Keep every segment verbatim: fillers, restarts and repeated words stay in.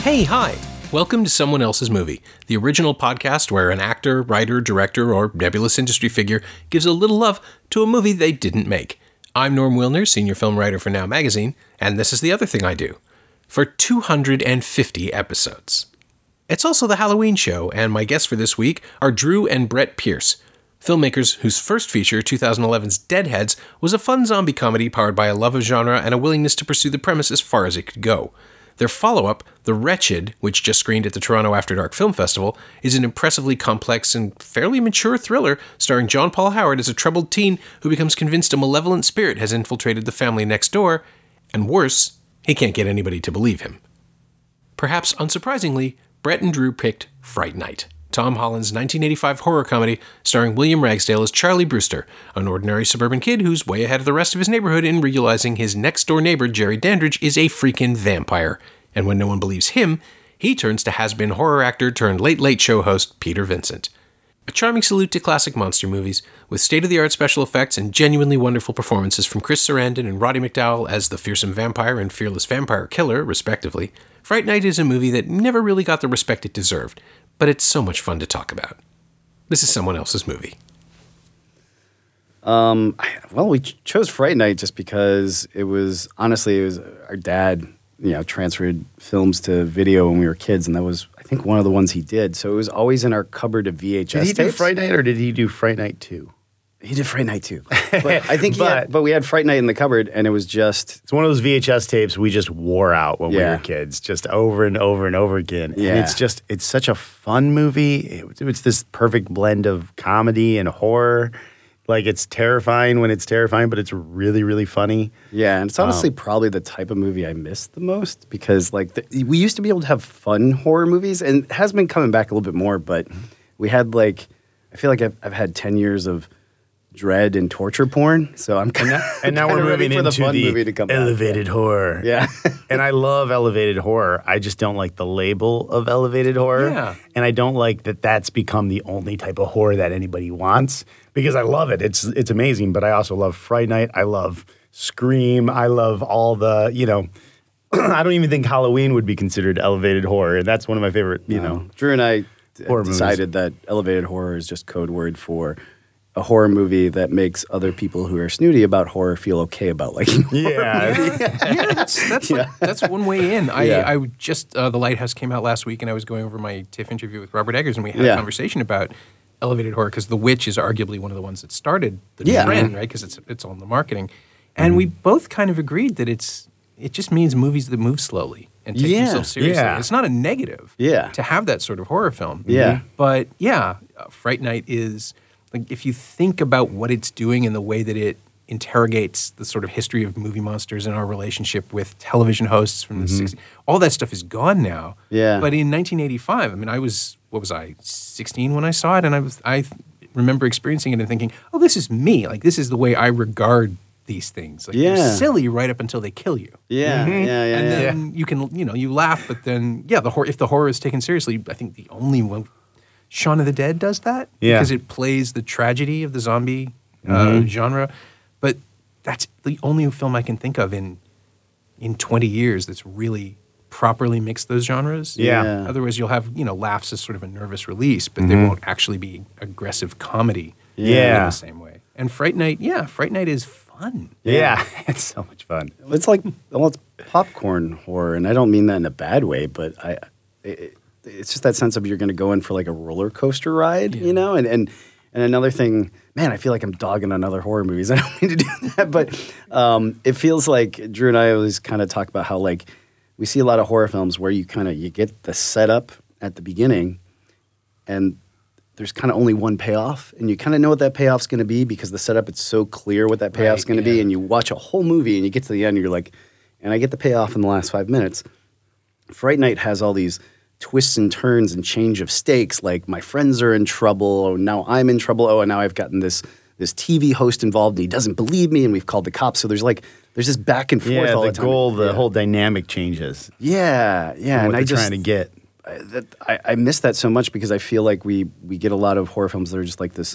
Hey, hi! Welcome to Someone Else's Movie, the original podcast where an actor, writer, director, or nebulous industry figure gives a little love to a movie they didn't make. I'm Norm Wilner, senior film writer for Now Magazine, and this is the other thing I do. For two hundred fifty episodes. It's also the Halloween show, and my guests for this week are Drew and Brett Pierce, filmmakers whose first feature, twenty eleven's Deadheads, was a fun zombie comedy powered by a love of genre and a willingness to pursue the premise as far as it could go. Their follow-up, The Wretched, which just screened at the Toronto After Dark Film Festival, is an impressively complex and fairly mature thriller starring John Paul Howard as a troubled teen who becomes convinced a malevolent spirit has infiltrated the family next door, and worse, he can't get anybody to believe him. Perhaps unsurprisingly, Brett and Drew picked Fright Night, Tom Holland's nineteen eighty-five horror comedy starring William Ragsdale as Charlie Brewster, an ordinary suburban kid who's way ahead of the rest of his neighborhood in realizing his next-door neighbor, Jerry Dandridge, is a freaking vampire. And when no one believes him, he turns to has-been horror actor turned late-late show host Peter Vincent. A charming salute to classic monster movies, with state-of-the-art special effects and genuinely wonderful performances from Chris Sarandon and Roddy McDowall as the fearsome vampire and fearless vampire killer, respectively. Fright Night is a movie that never really got the respect it deserved, but it's so much fun to talk about. This is Someone Else's Movie. Um, well, we ch- chose Fright Night just because it was, honestly, it was our dad, you know, transferred films to video when we were kids, and that was, I think, one of the ones he did. So it was always in our cupboard of V H S tapes. Did he tapes. do Fright Night or did he do Fright Night two? He did Fright Night too. But I think he but, had, but we had Fright Night in the cupboard, and it was just... It's one of those V H S tapes we just wore out when yeah. we were kids, just over and over and over again. Yeah. And it's just, it's such a fun movie. It, it's this perfect blend of comedy and horror. Like, it's terrifying when it's terrifying, but it's really, really funny. Yeah, and it's honestly um, probably the type of movie I miss the most because, like, the, we used to be able to have fun horror movies, and it has been coming back a little bit more, but we had, like, I feel like I've, I've had ten years of dread and torture porn, so I'm kind of and now we're moving for into the fun the movie to come elevated back. horror. Yeah, and I love elevated horror. I just don't like the label of elevated horror, Yeah. and I don't like that that's become the only type of horror that anybody wants because I love it. It's it's amazing, but I also love Fright Night. I love Scream. I love all the you know. I don't even think Halloween would be considered elevated horror, and that's one of my favorite. You no. know, Drew and I horror decided movies. that elevated horror is just code word for a horror movie that makes other people who are snooty about horror feel okay about liking horror. Yeah. Yeah, yeah that's that's, Yeah. Like, that's one way in. I, Yeah. I just, uh, The Lighthouse came out last week, and I was going over my TIFF interview with Robert Eggers, and we had Yeah. a conversation about elevated horror, because The Witch is arguably one of the ones that started the Yeah. trend, right? Because it's, it's on the marketing. And mm-hmm. we both kind of agreed that it's it just means movies that move slowly and take Yeah. themselves seriously. Yeah. It's not a negative Yeah. to have that sort of horror film. Yeah. But yeah, uh, Fright Night is... Like, if you think about what it's doing and the way that it interrogates the sort of history of movie monsters and our relationship with television hosts from the mm-hmm. sixties, all that stuff is gone now. Yeah. But in nineteen eighty-five, I mean, I was, what was I, sixteen when I saw it? And I was, I remember experiencing it and thinking, oh, this is me. Like, this is the way I regard these things. Like, Yeah. they're silly right up until they kill you. Yeah, Mm-hmm. yeah, yeah. And yeah. then you can, you know, you laugh, but then, yeah, the hor- if the horror is taken seriously, I think the only one... Shaun of the Dead does that Yeah. because it plays the tragedy of the zombie uh, Mm-hmm. genre. But that's the only film I can think of in in twenty years that's really properly mixed those genres. Yeah. Yeah. Otherwise, you'll have, you know, laughs as sort of a nervous release, but Mm-hmm. they won't actually be aggressive comedy Yeah. in the same way. And Fright Night, yeah, Fright Night is fun. yeah, it's so much fun. It's like, well, it's popcorn horror, and I don't mean that in a bad way, but I, it, it's just that sense of you're going to go in for like a roller coaster ride, Yeah. you know? And, and and another thing, man, I feel like I'm dogging on other horror movies. I don't mean to do that, but um, it feels like Drew and I always kind of talk about how like we see a lot of horror films where you kind of, you get the setup at the beginning and there's kind of only one payoff, and you kind of know what that payoff's going to be because the setup, it's so clear what that payoff's Right, going to yeah. be, and you watch a whole movie and you get to the end and you're like, and I get the payoff in the last five minutes. Fright Night has all these twists and turns and change of stakes, like my friends are in trouble, oh, now I'm in trouble, oh, and now I've gotten this this T V host involved and he doesn't believe me and we've called the cops. So there's like, there's this back and forth Yeah, all the the time. goal, the yeah. whole dynamic changes. Yeah, yeah. What and they're I just, trying to get. I, that, I, I miss that so much because I feel like we we get a lot of horror films that are just like this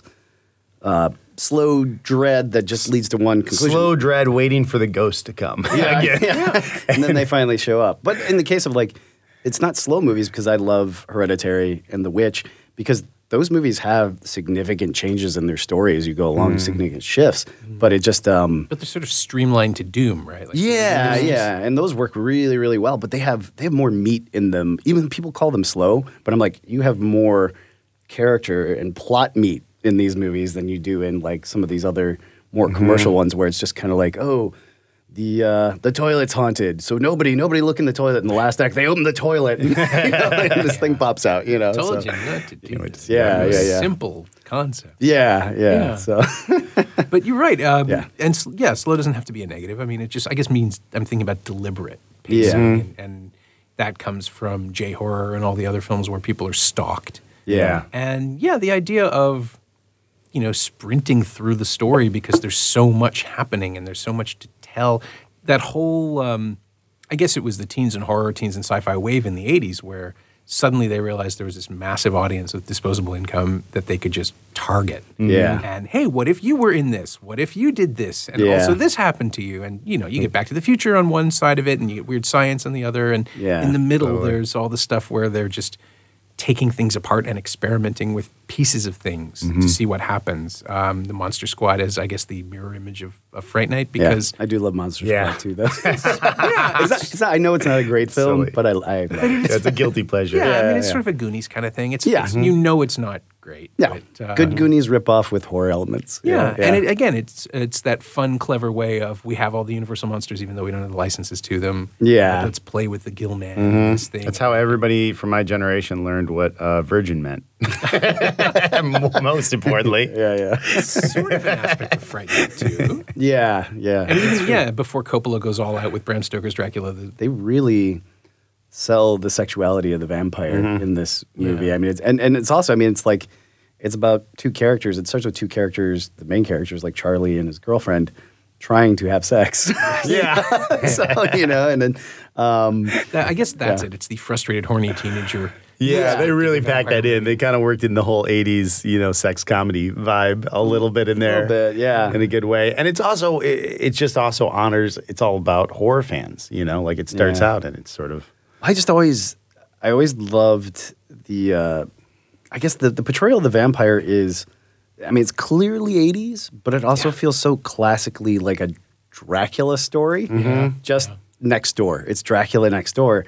uh, slow dread that just leads to one conclusion. Slow dread waiting for the ghost to come. Yeah, I get it. yeah. And then they finally show up. But in the case of like, it's not slow movies because I love Hereditary and The Witch because those movies have significant changes in their story as you go along, mm. significant shifts. Mm. But it just um, but they're sort of streamlined to Doom, right? Like yeah, yeah, just... and those work really, really well. But they have they have more meat in them. Even people call them slow, but I'm like, you have more character and plot meat in these movies than you do in like some of these other more mm-hmm. commercial ones where it's just kind of like, oh. The uh, the toilet's haunted, so nobody nobody look in the toilet. In the last act, they open the toilet, and, you know, and this thing pops out. You know, told so. you not to do this. Yeah, yeah, yeah. Simple concept. Yeah, yeah. yeah. So, but you're right. Um, yeah, and yeah, slow doesn't have to be a negative. I mean, it just I guess means I'm thinking about deliberate pacing, yeah. and, and that comes from J horror and all the other films where people are stalked. Yeah, and yeah, the idea of you know sprinting through the story because there's so much happening and there's so much to tell. That whole, um, I guess it was the teens and horror, teens and sci-fi wave in the eighties where suddenly they realized there was this massive audience with disposable income that they could just target. Yeah. And, hey, what if you were in this? What if you did this? And yeah. also this happened to you? And, you know, you get Back to the Future on one side of it and you get Weird Science on the other. And yeah, in the middle, totally. there's all the stuff where they're just taking things apart and experimenting with pieces of things mm-hmm. to see what happens. Um, the Monster Squad is, I guess, the mirror image of, of Fright Night because yeah, I do love Monster yeah. Squad too. Though. yeah, it's not, it's not, I know it's not a great film, Silly. but I, I yeah, it's a guilty pleasure. Yeah, yeah I mean, it's yeah. sort of a Goonies kind of thing. It's, yeah. it's you know it's not great. Yeah, but, uh, good Goonies ripoff with horror elements. Yeah, yeah. and it, again, it's it's that fun, clever way of we have all the Universal monsters, even though we don't have the licenses to them. Yeah, let's play with the Gillman. Mm-hmm. This thing. That's how everybody from my generation learned what uh, virgin meant. Most importantly, yeah, yeah, it's sort of an aspect of Fright Night too. Yeah, yeah, and even yeah, before Coppola goes all out with Bram Stoker's Dracula, the, they really sell the sexuality of the vampire mm-hmm. in this movie. Yeah. I mean, it's, and and it's also, I mean, it's like it's about two characters. It starts with two characters, the main characters, like Charlie and his girlfriend, trying to have sex. Yeah, so you know, and then um, that, I guess that's yeah. it. It's the frustrated, horny teenager. Yeah, Yeah. they really packed that in. They kind of worked in the whole eighties, you know, sex comedy vibe a little bit in there. A little bit, yeah. In a good way. And it's also, it, it just also honors, it's all about horror fans, you know, like it starts Yeah. out and it's sort of. I just always, I always loved the, uh, I guess the, the portrayal of the vampire is, I mean, it's clearly eighties, but it also Yeah. feels so classically like a Dracula story. Mm-hmm. Just next door. It's Dracula next door.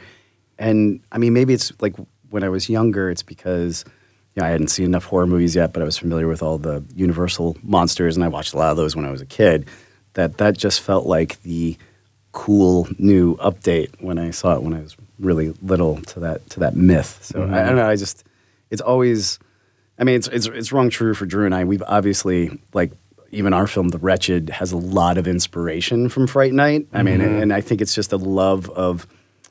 And I mean, maybe it's like when I was younger, it's because you know, I hadn't seen enough horror movies yet, but I was familiar with all the Universal monsters, and I watched a lot of those when I was a kid. That that just felt like the cool new update when I saw it when I was really little to that to that myth. So mm-hmm. I, I don't know. I just it's always. I mean, it's it's it's rung true for Drew and I. We've obviously like even our film, The Wretched, has a lot of inspiration from Fright Night. I mean, mm-hmm. and, and I think it's just a love of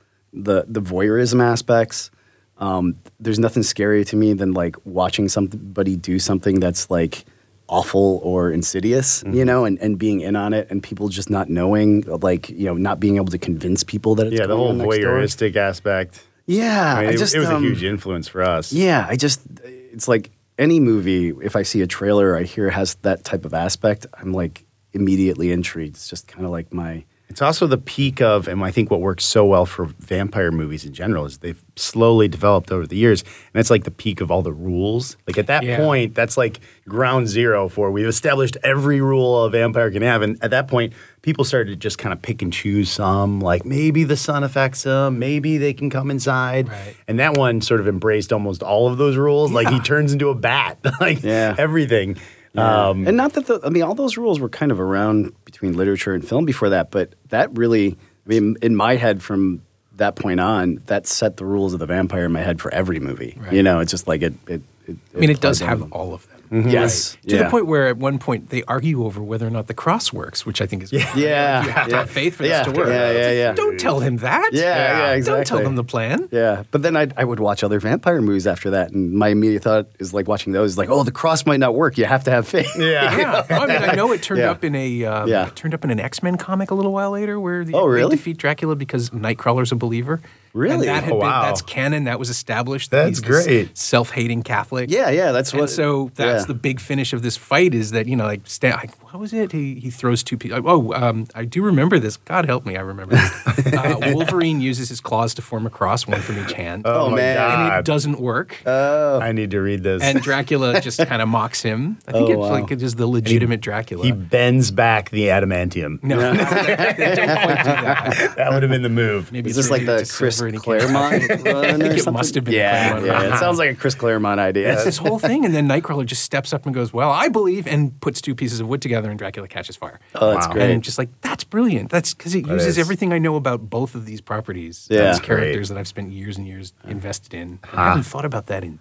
the the voyeurism aspects. Um, there's nothing scarier to me than like watching somebody do something that's like awful or insidious, mm-hmm. you know, and, and being in on it and people just not knowing, like, you know, not being able to convince people that it's yeah, the going whole on next door. voyeuristic aspect. Yeah, I mean, I it, just, it was um, a huge influence for us. Yeah, I just, it's like any movie, if I see a trailer or I hear it has that type of aspect, I'm like immediately intrigued. It's just kind of like my... It's also the peak of, and I think what works so well for vampire movies in general is they've slowly developed over the years, and it's like the peak of all the rules. Like at that Yeah. point, that's like ground zero for we've established every rule a vampire can have, and at that point, people started to just kind of pick and choose some, like maybe the sun affects them, maybe they can come inside, Right. and that one sort of embraced almost all of those rules. Like he turns into a bat, like Yeah. everything. Yeah. Um, and not that the, I mean, all those rules were kind of around between literature and film before that, but that really, I mean, in my head from that point on, that set the rules of the vampire in my head for every movie. Right. You know, it's just like it. it, it I mean, it does applies have on- all of them. Mm-hmm. Yes. To yeah. the point where at one point they argue over whether or not the cross works, which I think is Yeah. Yeah. you have to yeah. have faith for yeah. this to work. Yeah, yeah, yeah. Don't tell him that. Yeah, yeah, Don't tell exactly. them the plan. Yeah, but then I I would watch other vampire movies after that, and my immediate thought is like watching those, like, oh, the cross might not work. You have to have faith. yeah. Yeah, I mean, I know it turned Yeah. up in a um, Yeah. it turned up in an X-Men comic a little while later, where the, Oh, they really? defeat Dracula because Nightcrawler's a believer. Really? And that had Oh, been, wow. that's canon. That was established. that That's he's this great. self-hating Catholic. Yeah, yeah, that's And what. so that's yeah. the big finish of this fight is that, you know, like, Stan, I, what was it? He he throws two pieces. Oh, um, I do remember this. God help me, I remember this. uh, Wolverine uses his claws to form a cross, one from each hand. Oh, Oh, my man. And it God. doesn't work. Oh, I need to read this. And Dracula just kind of mocks him. I think Oh, it's wow. like just the legitimate Dracula. he bends back the adamantium. no, they don't quite do that. That would have been the move. Maybe is it's this like related the to Chris silver and he can't- Claremont run I think or it something? must have been the Yeah, Claremont yeah. run. It sounds like a Chris Claremont idea. It's this whole thing, and then Nightcrawler just steps up and goes, "Well, I believe," and puts two pieces of wood together, and Dracula catches fire. Oh, that's Wow. great. And just like that's brilliant. That's because it That uses is. everything I know about both of these properties. Yeah. These Great. characters that I've spent years and years invested in. I haven't thought about that in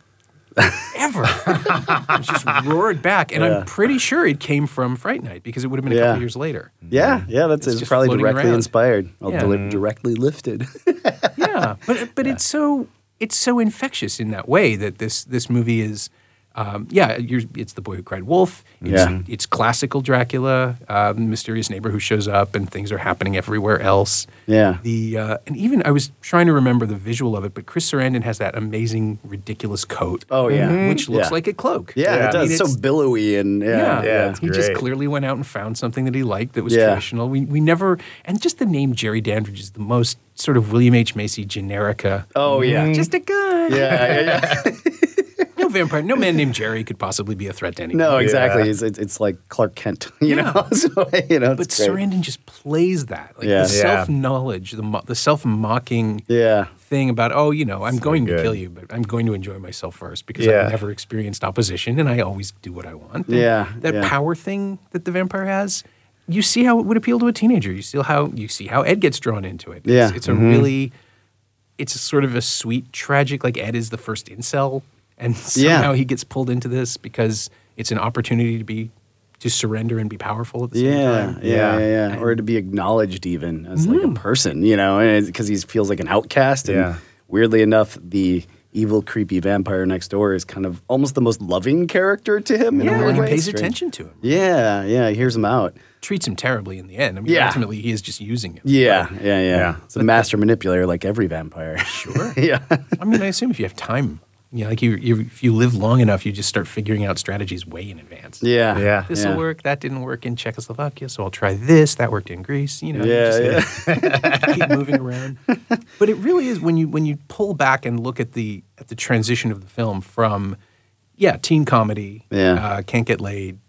ever. It's just roared back, and Yeah. I'm pretty sure it came from Fright Night because it would have been a Yeah. couple years later. Yeah, yeah, that's It's it's just probably floating directly around. inspired. Well, Yeah. deli- directly lifted. Yeah, but but it's so it's so infectious in that way that this this movie is. Um, yeah, you're, it's The Boy Who Cried Wolf. It's, Yeah. it's classical Dracula, uh, mysterious neighbor who shows up, and things are happening everywhere else. Yeah. The uh, and even I was trying to remember the visual of it, but Chris Sarandon has that amazing, ridiculous coat. Oh, yeah. which looks Yeah. like a cloak. Yeah, Yeah. it I does. mean, so it's- billowy and yeah, Yeah, Yeah, it's he just great. clearly went out and found something that he liked that was Yeah. traditional. We we never and just the name Jerry Dandridge is the most sort of William H Macy generica. Oh yeah. Just a guy. yeah, yeah, yeah. No vampire, no man named Jerry could possibly be a threat to anyone. No, exactly. Yeah. It's, it's it's like Clark Kent, you Yeah. know. So, you know, But it's great. Sarandon just plays that, like Yeah. the Yeah. self-knowledge, the mo- the self-mocking Yeah. thing about, oh, you know, I'm going to good. kill you, but I'm going to enjoy myself first because Yeah. I've never experienced opposition and I always do what I want. And Yeah, that yeah. power thing that the vampire has, you see how it would appeal to a teenager. You see how you see how Ed gets drawn into it. Yeah. It's, it's a really, it's a sort of a sweet, tragic. Like Ed is the first incel, and Yeah. somehow he gets pulled into this because it's an opportunity to be to surrender and be powerful at the same Yeah, time. yeah, Yeah. yeah, yeah. Or to be acknowledged even as like Mm. a person, you know, because he feels like an outcast. And Yeah. weirdly enough, the evil, creepy vampire next door is kind of almost the most loving character to him. in a Yeah, weird he way. pays It's strange. attention to him. Yeah, yeah, he hears him out. Treats him terribly in the end. I mean, Yeah. ultimately, he is just using him. Yeah, yeah, yeah. Yeah. It's a master manipulator like every vampire. Sure. yeah. I mean, I assume if you have time, you know, like you, you, if you live long enough, you just start figuring out strategies way in advance. Yeah. Yeah. This will yeah. work. That didn't work in Czechoslovakia, so I'll try this. That worked in Greece. You know, you Yeah, just keep moving around. But it really is when you when you pull back and look at the at the transition of the film from, yeah, teen comedy, Yeah. uh, can't get laid,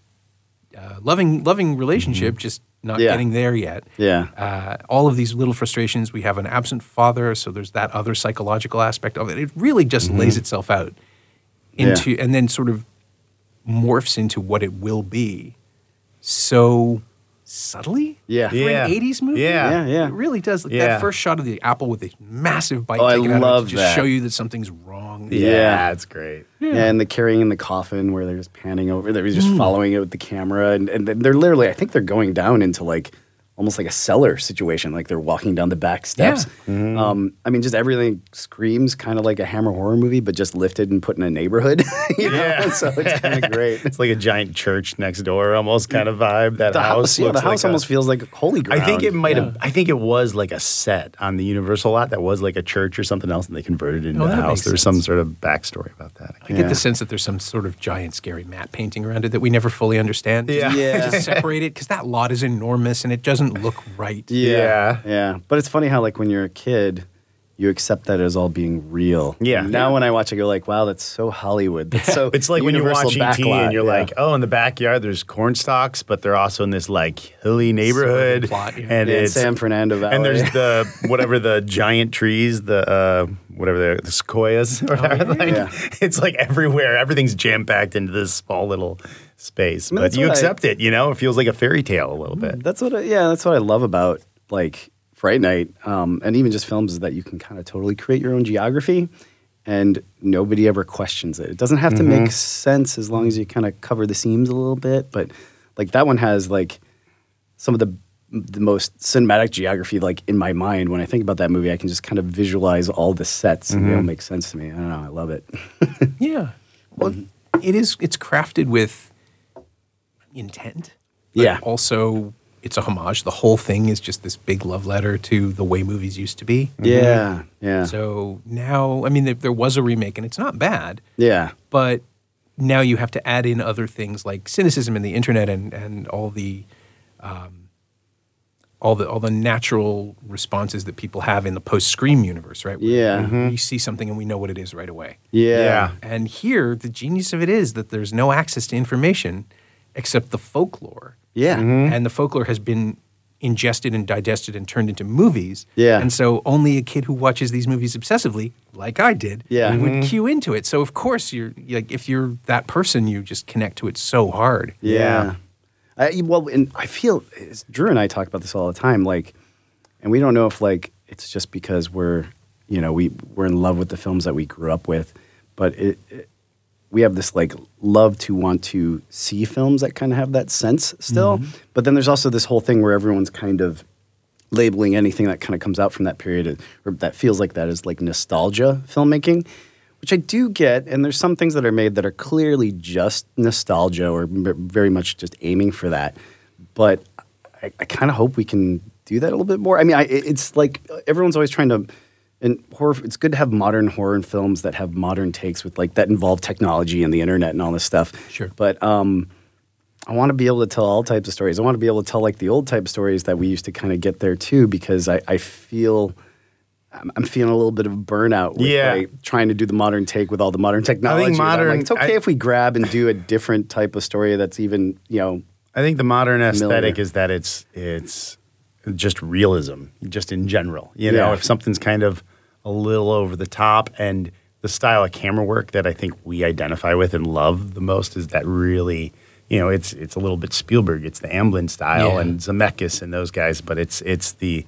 uh, loving loving relationship, just not Yeah. getting there yet. Yeah. Uh, all of these little frustrations. We have an absent father, so there's that other psychological aspect of it. It really just lays itself out into, and then sort of morphs into what it will be so subtly. Yeah. For Yeah. an eighties movie. Yeah. Yeah, yeah. It really does. Like Yeah. That first shot of the apple with a massive bite Oh, I taken out of it love to just that. show you that something's wrong. Yeah, Yeah. it's great. Yeah, and the carrying in the coffin where they're just panning over, they're Mm. just following it with the camera, and, and they're literally, I think they're going down into like almost like a cellar situation, like they're walking down the back steps. Um, I mean, just everything screams kind of like a Hammer horror movie, but just lifted and put in a neighborhood. you know? Yeah. So it's kind of great. It's like a giant church next door, almost kind of vibe. That The house, yeah, looks the house like a- almost feels like holy ground. I think it might Yeah. have. I think it was like a set on the Universal lot that was like a church or something else, and they converted it into Oh, a that house. makes There was sense. some sort of backstory about that. I get Yeah. the sense that there's some sort of giant, scary matte painting around it that we never fully understand. Just, Yeah. Yeah. just separate it because that lot is enormous and it doesn't look right. Yeah, Yeah. yeah. But it's funny how like when you're a kid, you accept that as all being real. Yeah. Now when I watch it, I go like, wow, that's so Hollywood. That's so It's like when you Universal watch E T backlot. and you're Yeah. like, oh, in the backyard there's corn stalks, but they're also in this like hilly neighborhood, Suburban plot, yeah. and Yeah, it's San Fernando Valley. and there's the whatever the giant trees, the uh, whatever they're, the sequoias, or whatever. yeah. like, Yeah. It's like everywhere. Everything's jam packed into this small little space, I mean, but that's you what I- accept it. You know, it feels like a fairy tale a little bit. That's what, I, yeah, that's what I love about like Fright Night, um, and even just films is that you can kind of totally create your own geography, and nobody ever questions it. It doesn't have to Mm-hmm. make sense as long as you kind of cover the seams a little bit. But like that one has like some of the the most cinematic geography like in my mind. When I think about that movie, I can just kind of visualize all the sets, and they Mm-hmm. all make sense to me. I don't know, I love it. Yeah. Well, it is. It's crafted with intent. But Yeah. Also, it's a homage. The whole thing is just this big love letter to the way movies used to be. Yeah, yeah, So now, I mean, there, there was a remake, and it's not bad, yeah. but now you have to add in other things like cynicism and the internet and, and all the um, all the all the natural responses that people have in the post-Scream universe, right? Where Yeah. we, we see something and we know what it is right away. Yeah. Yeah. And here, the genius of it is that there's no access to information except the folklore. Yeah. And the folklore has been ingested and digested and turned into movies. Yeah. And so only a kid who watches these movies obsessively, like I did, Yeah. would cue into it. So of course, you're like, if you're that person, you just connect to it so hard. Yeah. I, well, and I feel it's- Drew and I talk about this all the time. Like, and we don't know if like it's just because we're, you know, we we're in love with the films that we grew up with, but it, it we have this like love to want to see films that kind of have that sense still. Mm-hmm. But then there's also this whole thing where everyone's kind of labeling anything that kind of comes out from that period as- or that feels like that as like nostalgia filmmaking, which I do get. And there's some things that are made that are clearly just nostalgia or m- very much just aiming for that. But I, I kind of hope we can do that a little bit more. I mean, I, it- it's like uh, everyone's always trying to. And horror, it's good to have modern horror films that have modern takes with like that involve technology and the internet and all this stuff. Sure. But um, I want to be able to tell all types of stories. I want to be able to tell like the old type of stories that we used to kind of get there too, because I, I feel I'm, I'm feeling a little bit of burnout with Yeah. like, trying to do the modern take with all the modern technology. And I'm modern- like, it's okay I- if we grab and do a different type of story that's even, you know, I think the modern aesthetic Familiar. is that it's it's just realism, just in general. You know, Yeah. if something's kind of a little over the top, and the style of camera work that I think we identify with and love the most is that really, you know, it's it's a little bit Spielberg. It's the Amblin style Yeah. and Zemeckis and those guys, but it's it's the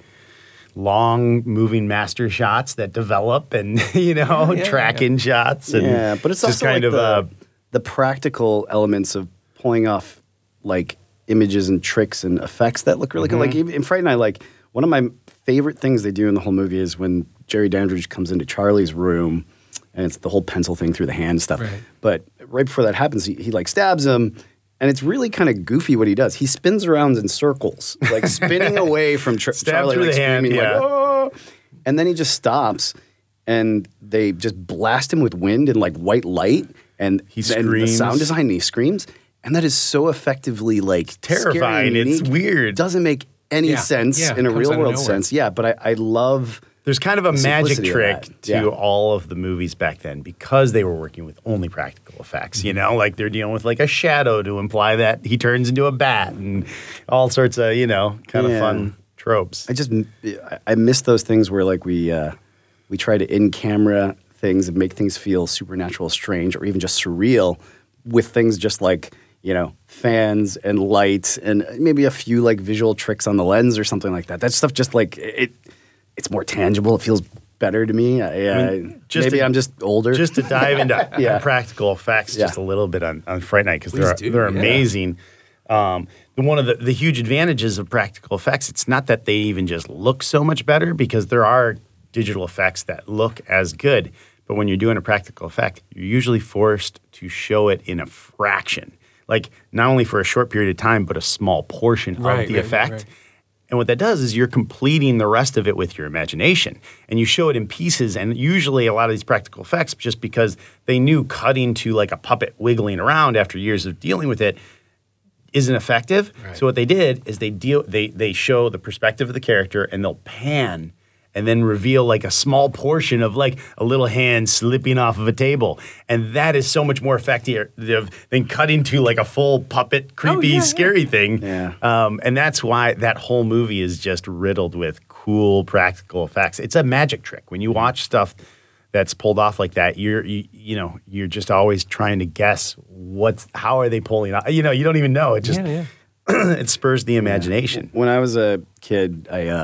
long moving master shots that develop and you know Yeah, yeah, tracking shots and yeah, but it's just also kind like of the, uh, the practical elements of pulling off like images and tricks and effects that look really Mm-hmm. good. Like even in Fright Night, like one of my favorite things they do in the whole movie is when Jerry Dandridge comes into Charlie's room, and it's the whole pencil thing through the hand stuff. Right. But right before that happens, he, he like stabs him. And it's really kind of goofy what he does. He spins around in circles, like spinning away from Tr- Stab Charlie, through like the hand, screaming, yeah. like, "Oh!" And then he just stops, and they just blast him with wind and like white light, and He and the screams. sound design. And he screams, and that is so effectively like scary Terrifying. and It's unique. weird. Doesn't make any Yeah. sense Yeah, in a comes real out of world nowhere. sense. Yeah, but I, I love. There's kind of a the magic simplicity of trick that. to Yeah. all of the movies back then because they were working with only practical effects. You know, like they're dealing with like a shadow to imply that he turns into a bat and all sorts of, you know, kind of Yeah. fun tropes. I just I- I miss those things where like we uh, we try to in camera things and make things feel supernatural, strange, or even just surreal with things just like you know fans and lights and maybe a few like visual tricks on the lens or something like that. That stuff just like it it's more tangible. It feels better to me. I, I mean, uh, just maybe to- I'm just older. Just to dive into Yeah. practical effects just Yeah. a little bit on, on Fright Night because Please they're, do, they're yeah. amazing. Um, the- one of the, the huge advantages of practical effects, it's not that they even just look so much better because there are digital effects that look as good. But when you're doing a practical effect, you're usually forced to show it in a fraction. Like not only for a short period of time, but a small portion Right, of the right, effect. right. And what that does is you're completing the rest of it with your imagination. And you show it in pieces. And usually a lot of these practical effects, just because they knew cutting to like a puppet wiggling around after years of dealing with it isn't effective. Right. So what they did is they deal they they show the perspective of the character and they'll pan and then reveal like a small portion of like a little hand slipping off of a table. And that is so much more effective than cutting to like a full puppet, creepy, yeah, yeah. scary thing. Yeah. Um, and that's why that whole movie is just riddled with cool practical effects. It's a magic trick. When you watch stuff that's pulled off like that, you're you, you know, you're just always trying to guess what's how are they pulling off. You know, you don't even know. It just Yeah, yeah. it spurs the imagination. When I was a kid, I uh,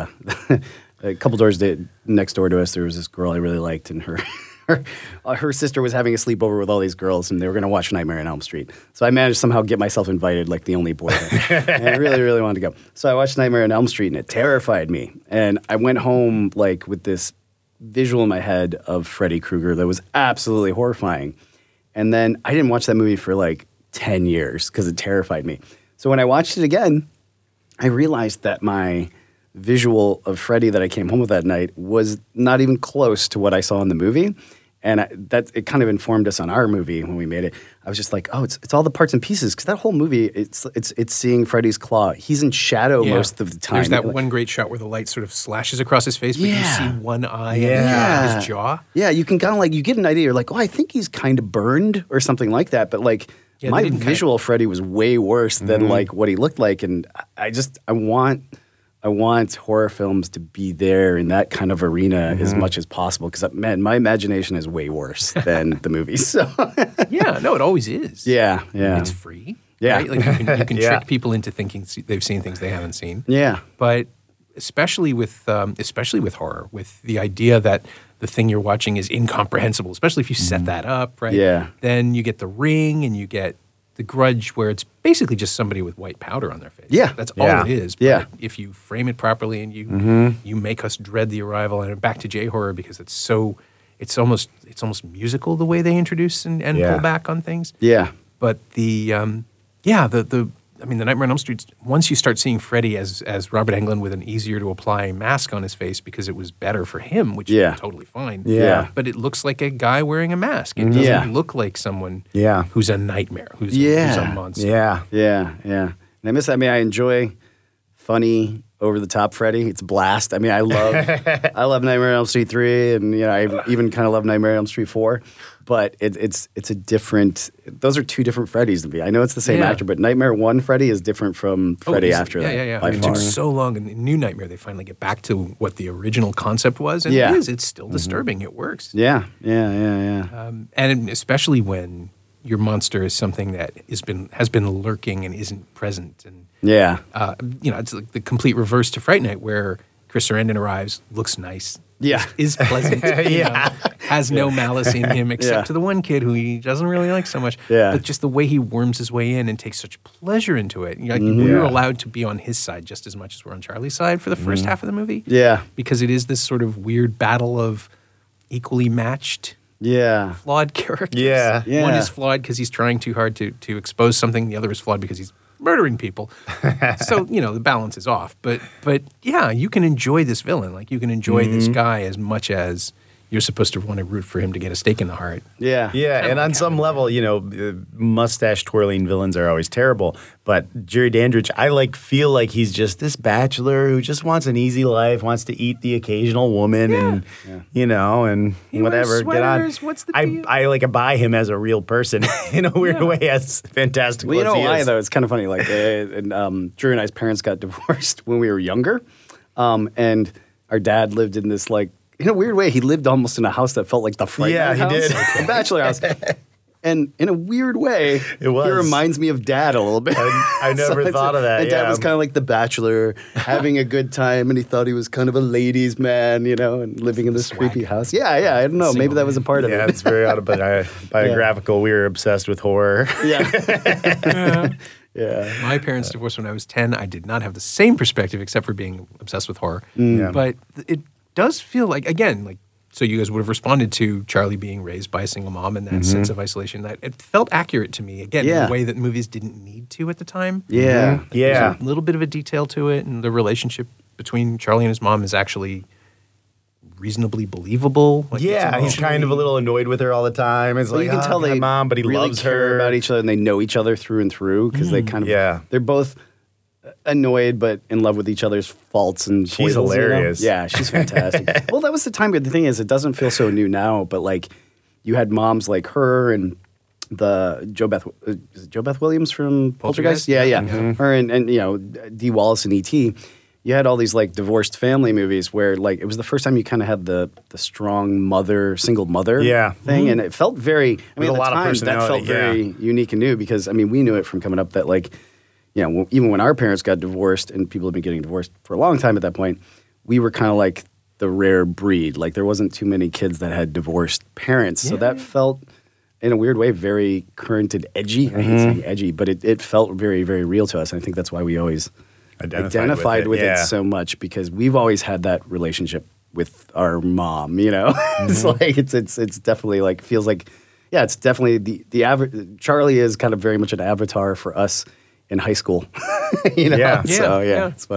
a couple doors da- next door to us, there was this girl I really liked, and her her, uh, her sister was having a sleepover with all these girls, and they were going to watch Nightmare on Elm Street. So I managed to somehow get myself invited, like the only boy there. And I really, really wanted to go. So I watched Nightmare on Elm Street, and it terrified me. And I went home like with this visual in my head of Freddy Krueger that was absolutely horrifying. And then I didn't watch that movie for like ten years because it terrified me. So when I watched it again, I realized that my visual of Freddy that I came home with that night was not even close to what I saw in the movie. And I, that it kind of informed us on our movie when we made it. I was just like, oh, it's it's all the parts and pieces because that whole movie, it's it's it's seeing Freddy's claw. He's in shadow Yeah. most of the time. There's that Like- one great shot where the light sort of slashes across his face, but Yeah. you see one eye Yeah. and his jaw. Yeah, you can kind of like you get an idea. You're like, oh, I think he's kind of burned or something like that. But like Yeah, they my didn't visual Freddy was way worse than Mm-hmm. like what he looked like, and I- I just I want I want horror films to be there in that kind of arena as Mm-hmm. much as possible. Because man, my imagination is way worse than the movies. So Yeah, no, it always is. yeah, yeah, It's free. Yeah. Right? Like you can, you can Yeah. trick people into thinking se- they've seen things they haven't seen. yeah, But especially with um, especially with horror, with the idea that the thing you're watching is incomprehensible, especially if you set that up, right? Yeah. Then you get The Ring and you get The Grudge, where it's basically just somebody with white powder on their face. Yeah. That's all Yeah. it is. But Yeah. if you frame it properly and you Mm-hmm. you make us dread the arrival, and back to J horror because it's so it's almost it's almost musical the way they introduce and, and Yeah. pull back on things. yeah, But the um, yeah, the the I mean, the Nightmare on Elm Street. Once you start seeing Freddy as as Robert Englund with an easier to apply mask on his face because it was better for him, which Yeah. is totally fine. Yeah. But it looks like a guy wearing a mask. It doesn't Yeah. look like someone Yeah. who's a nightmare, who's, Yeah. who's a monster. Yeah. yeah, yeah. And I miss. I mean, I enjoy funny, over the top Freddy. It's a blast. I mean, I love I love Nightmare on Elm Street three, and you know, I even kind of love Nightmare on Elm Street four. But it, it's it's a different. Those are two different Freddys to me. I know it's the same Yeah. actor, but Nightmare One Freddy is different from Oh, Freddy easy. after yeah, that. Yeah, yeah, by It far. took so long in New Nightmare they finally get back to what the original concept was, and Yeah. it is. It's still disturbing. It works. Yeah, yeah, yeah, yeah. Um, and especially when your monster is something that has been has been lurking and isn't present, and yeah. uh, you know, it's like the complete reverse to Fright Night, where Chris Sarandon arrives, looks nice, Yeah. is, is pleasant, you Yeah. know, has no malice in him except Yeah. to the one kid who he doesn't really like so much. Yeah. But just the way he worms his way in and takes such pleasure into it. You know, like, Mm-hmm. we're Yeah. allowed to be on his side just as much as we're on Charlie's side for the 1st half of the movie. Yeah. Because it is this sort of weird battle of equally matched Yeah. flawed characters. Yeah. Yeah. One is flawed because he's trying too hard to to expose something. The other is flawed because he's murdering people. So, you know, the balance is off. But but yeah, you can enjoy this villain. Like you can enjoy Mm-hmm. this guy as much as you're supposed to want to root for him to get a stake in the heart. Yeah. Yeah, and on some level, you know, uh, mustache twirling villains are always terrible. But Jerry Dandridge, I like feel like he's just this bachelor who just wants an easy life, wants to eat the occasional woman, and you know, and He wears whatever. Get on. sweaters, what's the I deal? I like buy him as a real person in a weird way, as fantastic. Well, you as know he why is. though? It's kind of funny. Like, uh, and, um, Drew and I's parents got divorced when we were younger, um, and our dad lived in this like in a weird way. He lived almost in a house that felt like the Fright Yeah, Night he house, did. the bachelor house. And in a weird way, It was. he reminds me of Dad a little bit. I- I never it's- thought of that, And Dad yeah. was kind of like the bachelor, having a good time, and he thought he was kind of a ladies' man, you know, and living in this Swag. creepy house. Yeah, yeah. I don't know. Maybe Single that was a part of Yeah, it. it's very autobiographical. We were obsessed with horror. yeah. yeah. My parents divorced when I was ten. I did not have the same perspective except for being obsessed with horror. Yeah. But it does feel like, again, like, so you guys would have responded to Charlie being raised by a single mom and that sense of isolation. That it felt accurate to me, again, in Yeah. a way that movies didn't need to at the time. Yeah. Yeah. There's a little bit of a detail to it, and the relationship between Charlie and his mom is actually reasonably believable. Like, Yeah, it's he's kind of a emotionally- little annoyed with her all the time. It's Well, like, you can "Oh, tell God, they mom, but he really loves care her about each other, and they know each other through and through because they kind of Yeah. they're both annoyed but in love with each other's faults and She's foibles, you know? hilarious. Yeah, she's fantastic. Well, that was the time. But the thing is, it doesn't feel so new now. But like, you had moms like her and the Joe Beth uh, is it Joe Beth Williams from Poltergeist. Poltergeist? Yeah, yeah. Yeah. Her and and you know Dee Wallace and E T. You had all these like divorced family movies where like it was the first time you kind of had the the strong mother, single mother Yeah. thing, and it felt very. I mean, With a at the lot of time, that felt personality, very yeah. unique and new because I mean we knew it from coming up that like you know w- even when our parents got divorced and people had been getting divorced for a long time at that point, we were kind of like the rare breed. Like there wasn't too many kids that had divorced parents, so that felt in a weird way very current and edgy. I hate saying edgy, but it, it felt very very real to us. And I think that's why we always Identified identified, with with, it, it, yeah. so much because we've always had that relationship with our mom. You know, it's like it's it's it's definitely like feels like yeah, it's definitely the the aver- Charlie is kind of very much an avatar for us in high school. you know, Yeah. so Yeah, yeah, yeah. it's funny.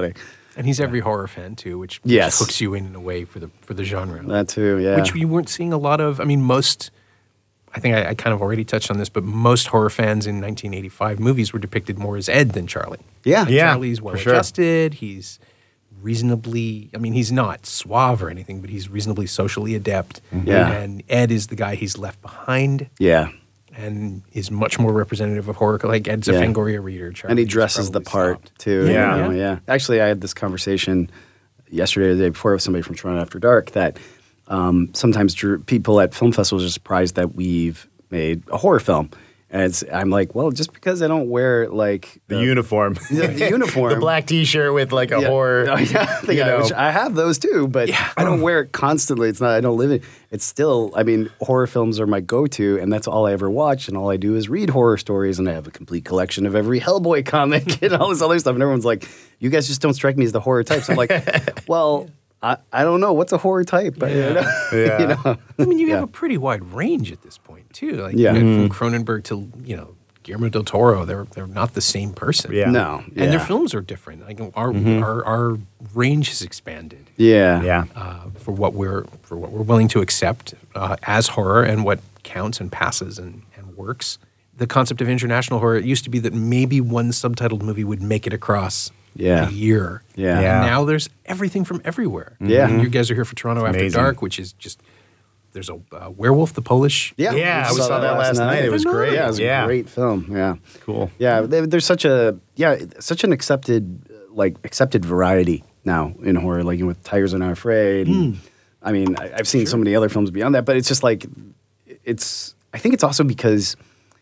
And he's every horror fan too, which, which Yes. hooks you in in a way for the for the genre. That too, yeah. Which you weren't seeing a lot of. I mean, most. I think I, I kind of already touched on this, but most horror fans in nineteen eighty-five movies were depicted more as Ed than Charlie. yeah. Yeah. Charlie's well for sure. adjusted. He's reasonably. I mean, he's not suave or anything, but he's reasonably socially adept. Yeah. And Ed is the guy he's left behind. Yeah. And is much more representative of horror. Like Ed's a Yeah. Fangoria reader. And he Charlie's dresses the probably part soft. too. Yeah. you know, yeah. Actually, I had this conversation yesterday or the day before with somebody from Toronto After Dark that um, sometimes dr- people at film festivals are surprised that we've made a horror film. And it's, I'm like, well, just because I don't wear like The uniform. the, the uniform, the black T-shirt with like a yeah. horror. Oh, yeah, you yeah, know. which I have those too, but I don't wear it constantly. It's not. I don't live it. It's still. I mean, horror films are my go-to, and that's all I ever watch. And all I do is read horror stories, and I have a complete collection of every Hellboy comic and all this other stuff. And everyone's like, "You guys just don't strike me as the horror types." I'm like, well. I, I don't know. What's a horror type? Yeah. You know? Yeah. you know? I mean, you Yeah. have a pretty wide range at this point too. Like Yeah. you know, Mm-hmm. from Cronenberg to you know Guillermo del Toro, they're they're not the same person. Yeah. No. and their yeah. films are different. Like our Mm-hmm. our, our range has expanded Yeah. Yeah. uh, for what we're for what we're willing to accept uh, as horror and what counts and passes and, and works. The concept of international horror, it used to be that maybe one subtitled movie would make it across Yeah. a year. Yeah. And Yeah. now there's everything from everywhere. Yeah. And you guys are here for Toronto After amazing. Dark, which is just there's a uh, Werewolf, the Polish. Yeah. Yeah, we saw that last night. It was great. Yeah, it was Yeah. a great film. Yeah. Cool. Yeah, they, there's such a yeah, such an accepted like accepted variety now in horror. Like with Tigers Are Not Afraid. and- I mean, I, I've seen so many other films beyond that, but it's just like it's. I think it's also because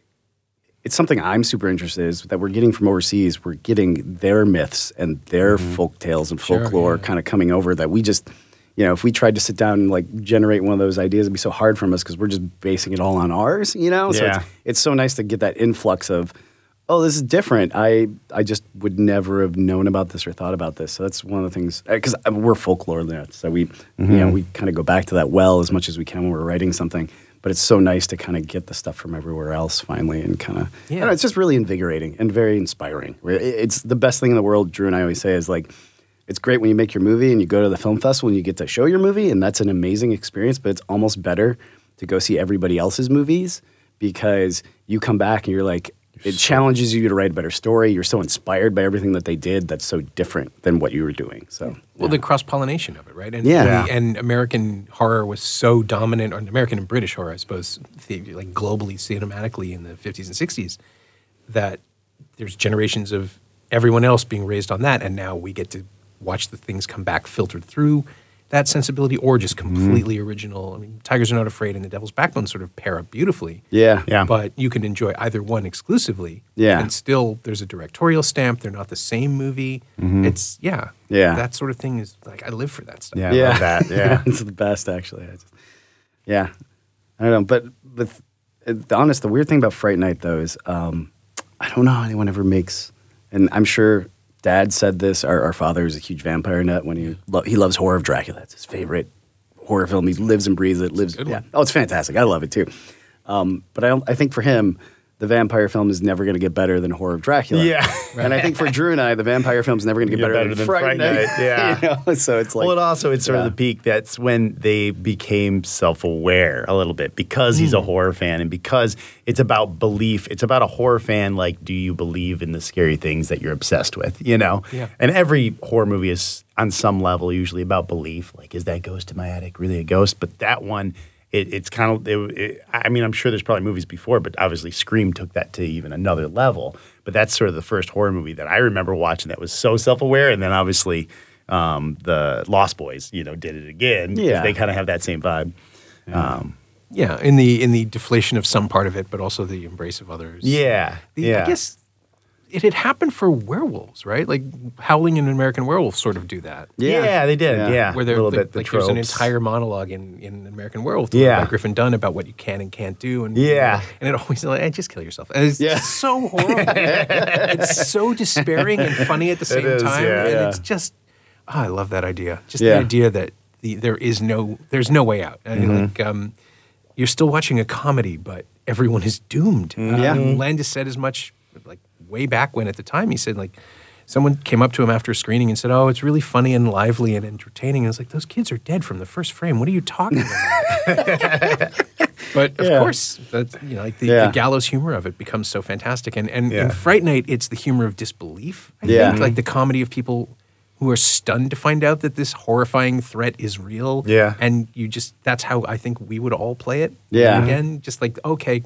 it's something I'm super interested in is that we're getting from overseas. We're getting their myths and their folk tales and Sure, folklore yeah. kind of coming over that we just. You know, if we tried to sit down and like generate one of those ideas, it'd be so hard from us because we're just basing it all on ours. You know, so Yeah. it's, it's so nice to get that influx of, oh, this is different. I I just would never have known about this or thought about this. So that's one of the things because we're folklore nuts, so we you know we kind of go back to that well as much as we can when we're writing something. But it's so nice to kind of get the stuff from everywhere else finally, and kind of Yeah. I don't know, it's just really invigorating and very inspiring. It- It's the best thing in the world. Drew and I always say is like. It's great when you make your movie and you go to the film festival and you get to show your movie, and that's an amazing experience. But it's almost better to go see everybody else's movies because you come back and you're like, it challenges you to write a better story. You're so inspired by everything that they did that's so different than what you were doing. So, Well, the cross pollination of it, right? And, Yeah. and, Yeah. the- and American horror was so dominant, or American and British horror, I suppose, the, like globally, cinematically in the fifties and sixties, that there's generations of everyone else being raised on that, and now we get to watch the things come back filtered through that sensibility or just completely original. I mean, Tigers Are Not Afraid and The Devil's Backbone sort of pair up beautifully. yeah. Yeah. But you can enjoy either one exclusively. Yeah. And still, there's a directorial stamp. They're not the same movie. It's, yeah. Yeah. That sort of thing is like, I live for that stuff. Yeah. I Yeah. love that. Yeah. it's the best, actually. I just, yeah. I don't know. But, but uh, the honest, the weird thing about Fright Night, though, is um, I don't know how anyone ever makes, and I'm sure Dad said this. Our, our father is a huge vampire nut. When he lo- he loves Horror of Dracula. It's his favorite horror film. He lives and breathes it. Lives. Good Yeah. one. Oh, it's fantastic. I love it too. Um, but I, don't, I think for him, the vampire film is never going to get better than Horror of Dracula. Yeah. And I think for Drew and I, the vampire film is never going to get Yeah, better, better than, than Fright Fright Night. Night, yeah. You know? So it's like. Well, it also it's sort yeah. of the peak. That's when they became self-aware a little bit because he's a horror fan and because it's about belief. It's about a horror fan. Like, do you believe in the scary things that you're obsessed with? You know. Yeah. And every horror movie is on some level usually about belief. Like, is that ghost in my attic really a ghost? But that one. It, it's kind of, it, it, I mean, I'm sure there's probably movies before, but obviously Scream took that to even another level. But that's sort of the first horror movie that I remember watching that was so self-aware. And then obviously um, the Lost Boys, you know, did it again. 'Cause Yeah. they kind of have that same vibe. Um, Yeah, in the in the deflation of some part of it, but also the embrace of others. yeah. The, yeah. I guess it had happened for werewolves, right? Like Howling and American Werewolf sort of do that. Yeah. Yeah. they did. Yeah. Yeah. Where a there, little like, bit the like tropes. there's an entire monologue in, in American Werewolf Yeah. by Griffin Dunn about what you can and can't do. And, Yeah. And it always like, hey, just kill yourself. And it's Yeah. so horrible. It's so despairing and funny at the same is, time. yeah. and Yeah. it's just, oh, I love that idea. Just Yeah. the idea that the, there is no, there's no way out. I mean, Mm-hmm. like, um, you're still watching a comedy, but everyone is doomed. Mm-hmm. Um, Yeah. Landis said as much, like way back when at the time, he said like, someone came up to him after screening and said, "Oh, it's really funny and lively and entertaining." And I was like, "Those kids are dead from the first frame. What are you talking about?" But of Yeah. course, that's, you know, like the, Yeah. the gallows humor of it becomes so fantastic. And and Yeah. in Fright Night, it's the humor of disbelief. I Yeah. think, like the comedy of people who are stunned to find out that this horrifying threat is real. Yeah. And you just, that's how I think we would all play it. Yeah. Again, just like, okay,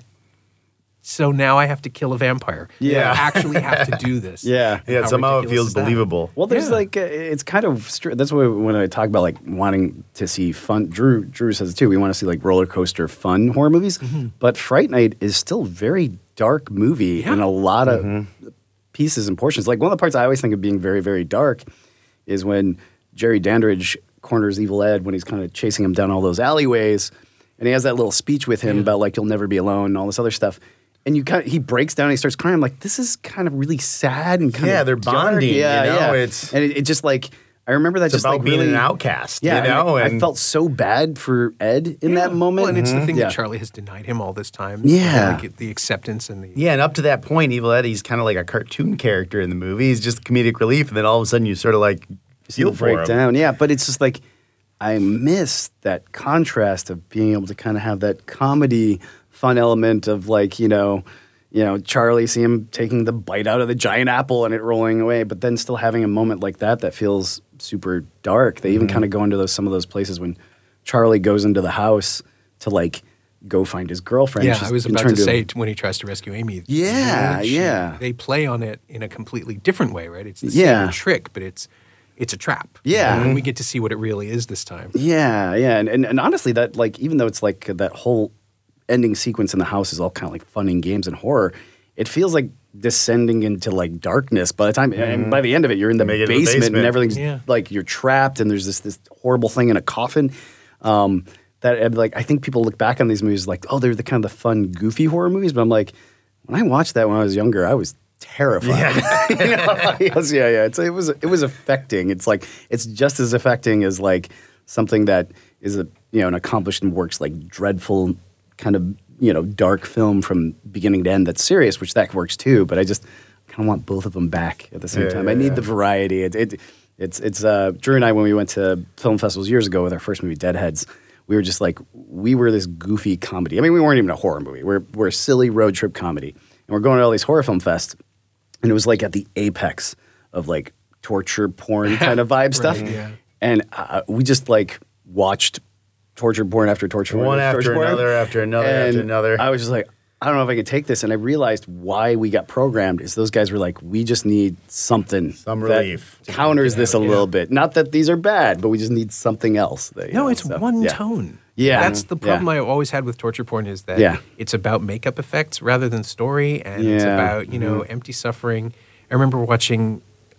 so now I have to kill a vampire. Yeah. I actually have to do this. Yeah. Yeah, How somehow it ridiculous feels is that? believable. Well, there's Yeah. like uh, it's kind of str- that's why when I talk about like wanting to see fun. Drew Drew says it too. We want to see like roller coaster fun horror movies, but Fright Night is still a very dark movie Yeah. in a lot of pieces and portions. Like one of the parts I always think of being very very dark is when Jerry Dandridge corners Evil Ed when he's kind of chasing him down all those alleyways, and he has that little speech with him about like you'll never be alone and all this other stuff. And you kind of, he breaks down and he starts crying. I'm like, this is kind of really sad and kind Yeah, of they're dark. bonding, Yeah, you know, yeah. it's- and it, it just like I remember that It's just about like being really an outcast, Yeah, you know? and I, I and- felt so bad for Ed in that moment. Well, and it's the thing Yeah. that Charlie has denied him all this time. Yeah. Like the acceptance and the. Yeah, and up to that point, Evil Ed, he's kind of like a cartoon character in the movie. He's just comedic relief, and then all of a sudden you sort of like feel for break him. down. Yeah, but it's just like I miss that contrast of being able to kind of have that comedy fun element of like, you know, you know, Charlie, see him taking the bite out of the giant apple and it rolling away, but then still having a moment like that that feels super dark. They even Mm-hmm. kind of go into those some of those places when Charlie goes into the house to like go find his girlfriend. Yeah, She's I was been about to turned say t- when he tries to rescue Amy. Yeah, she- yeah. They play on it in a completely different way, right? It's the Yeah. same trick, but it's it's a trap. Yeah. And we get to see what it really is this time. Yeah, yeah, and, and and honestly, that like even though it's like that whole ending sequence in the house is all kind of like fun and games and horror, it feels like descending into like darkness. By the time and by the end of it, you're in the Make it to the basement, and basement. everything's Yeah. like you're trapped, and there's this this horrible thing in a coffin. Um, that and, like I think people look back on these movies like, oh, they're the kind of the fun, goofy horror movies. But I'm like, when I watched that when I was younger, I was terrified. You know? Yes, yeah, yeah. It's, it was it was affecting. It's like it's just as affecting as like something that is a you know an accomplished and works like dreadful kind of you know dark film from beginning to end that's serious, which that works too. But I just kind of want both of them back at the same Yeah, time. yeah, I need yeah. the variety. It, it it's it's uh, Drew and I when we went to film festivals years ago with our first movie Deadheads. We were just like we were this goofy comedy. I mean, we weren't even a horror movie. We're we're a silly road trip comedy, and we're going to all these horror film fests. And it was like at the apex of like torture porn kind of vibe stuff. yeah. And uh, we just like watched torture porn after torture porn. One after torture porn. another, after another, after And another. I was just like, I don't know if I could take this. And I realized why we got programmed is those guys were like, we just need something. Some that relief. counters this a Yeah. little bit. Not that these are bad, but we just need something else. That, you No, know, it's so, one yeah. tone. Yeah. That's the problem Yeah. I always had with torture porn is that Yeah. it's about makeup effects rather than story, and it's Yeah. about, you know, empty suffering. I remember watching,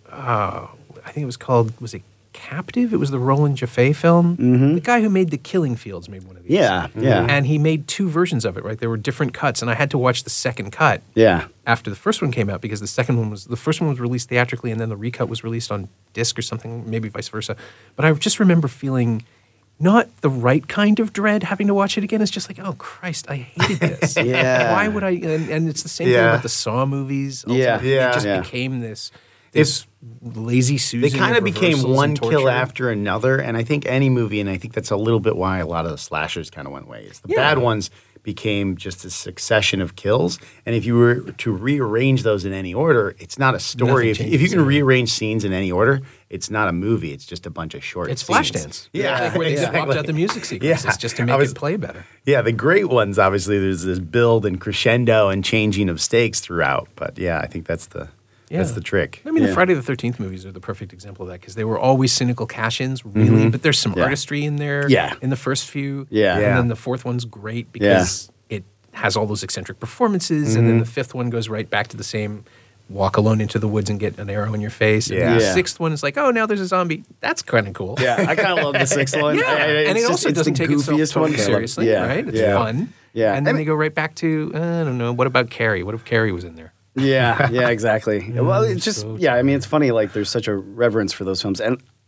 uh, I think it was called, was it Captive? It was the Roland Jaffe film. The guy who made The Killing Fields made one of these. Yeah, yeah. And he made two versions of it, right? There were different cuts, and I had to watch the second cut Yeah. after the first one came out because the second one was the first one was released theatrically and then the recut was released on disc or something, maybe vice versa. But I just remember feeling not the right kind of dread having to watch it again. It's just like, oh Christ, I hated this. Yeah. Why would I? And, and it's the same thing Yeah. about the Saw movies. Yeah. Ultimately, Yeah. It just Yeah. became this this lazy Susan. They kind of became reversals one and kill torture. after another, and I think any movie, and I think that's a little bit why a lot of the slashers kind of went away. Is the Yeah. bad ones became just a succession of kills, and if you were to rearrange those in any order, it's not a story. Nothing If, if you changes, can yeah. rearrange scenes in any order, it's not a movie. It's just a bunch of short. It's scenes. Flashdance. Yeah, like where they exactly. swapped out the music sequences Yeah. just to I make was- it play better. Yeah, the great ones, obviously, there's this build and crescendo and changing of stakes throughout. But yeah, I think that's the that's Yeah. the trick. I mean, Yeah. the Friday the thirteenth movies are the perfect example of that because they were always cynical cash-ins, really. But there's some Yeah. artistry in there. Yeah. In the first few. Yeah. And Yeah. then the fourth one's great because it has all those eccentric performances, and then the fifth one goes right back to the same walk alone into the woods and get an arrow in your face. And Yeah. the Yeah. sixth one is like, oh, now there's a zombie. That's kind of cool. Yeah, I kind of love the sixth one. Yeah, I- I- it's and it just- also it's doesn't the take itself goofiest totally one. Yeah. seriously, Yeah. right? It's Yeah. fun. Yeah. And then I they go right back to, uh, I don't know, what about Carrie? What if Carrie was in there? Yeah, yeah, exactly. well, it's just so yeah. I mean, it's funny. Like, there's such a reverence for those films, and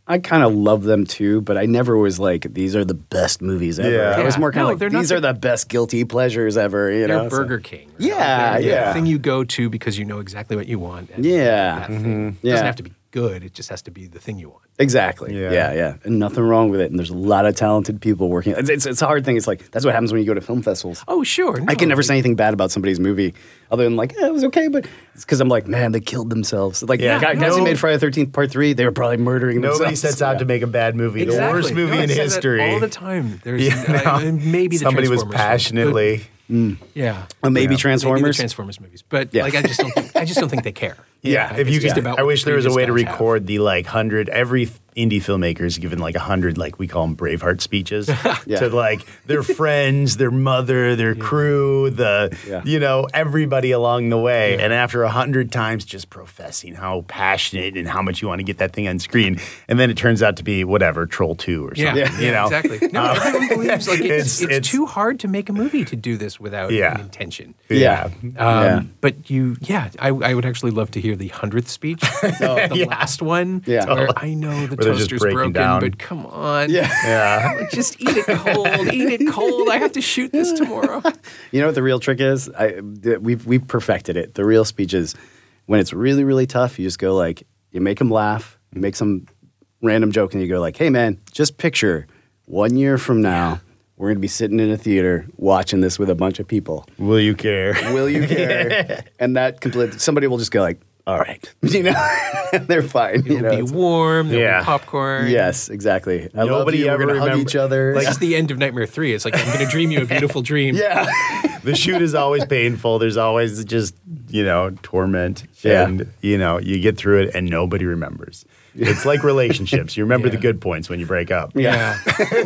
I kind of love them too, but I never was like, these are the best movies ever. Yeah. I was Yeah. more kind No, of they're like, not these the- are the best guilty pleasures ever. You They're know, so- Burger King. right? Yeah, They're yeah. The thing you go to because you know exactly what you want. And Yeah. That thing. Mhm. It doesn't Yeah. have to be good. It just has to be the thing you want. Exactly. Yeah. Yeah. yeah, and nothing wrong with it. And there's a lot of talented people working. It's, it's, it's a hard thing. It's like that's what happens when you go to film festivals. Oh, sure. I can no. never say anything bad about somebody's movie, other than like, eh, it was okay, but it's because I'm like, man, they killed themselves. Like, Yeah, yeah, guys no- who made Friday the thirteenth Part Three, they were probably murdering Nobody themselves. sets out to make a bad movie. Exactly. The worst movie No, I in say that history. all the time. There's You know? uh, maybe the Somebody was Transformers films, passionately. but- yeah. Uh, maybe Yeah. Transformers. Maybe the Transformers movies, but Yeah. like I just don't. Think, I just don't think they care. Yeah, if It's you just could, about I what wish there was a previous way to guys have. record the like hundred. Every indie filmmaker is given like a hundred, like we call them Braveheart speeches Yeah. to like their friends, their mother, their crew, the Yeah. you know everybody along the way. And after a hundred times, just professing how passionate and how much you want to get that thing on screen, and then it turns out to be whatever Troll Two or Yeah, something. yeah, you know exactly. No, everyone believes like it's, It's- it's, it's- too hard to make a movie to do this without Yeah. an intention. Yeah. Um, Yeah. But you, yeah, I, I would actually love to hear the hundredth speech, the Yeah. last one, Yeah. where I know the Where they're just toaster's breaking broken, down. but come on, Yeah. Yeah. Like, just eat it cold, eat it cold. I have to shoot this tomorrow. You know what the real trick is? I, th- we've, we've perfected it. The real speech is when it's really, really tough, you just go like, you make them laugh, you make some random joke, and you go like, hey, man, just picture one year from now, we're going to be sitting in a theater watching this with a bunch of people. Will you care? Will you care? And that complete, somebody will just go like, all right. You know, they're fine. It'll you know, be it's- warm. There'll Yeah. be popcorn. Yes, exactly. I love Nobody you. ever We're gonna hug remember- each other. like- It's the end of Nightmare three. It's like, I'm going to dream you a beautiful dream. yeah. The shoot is always painful. There's always just, you know, torment. Yeah. And, you know, you get through it and nobody remembers. It's like relationships. You remember the Yeah. good points when you break up. Yeah.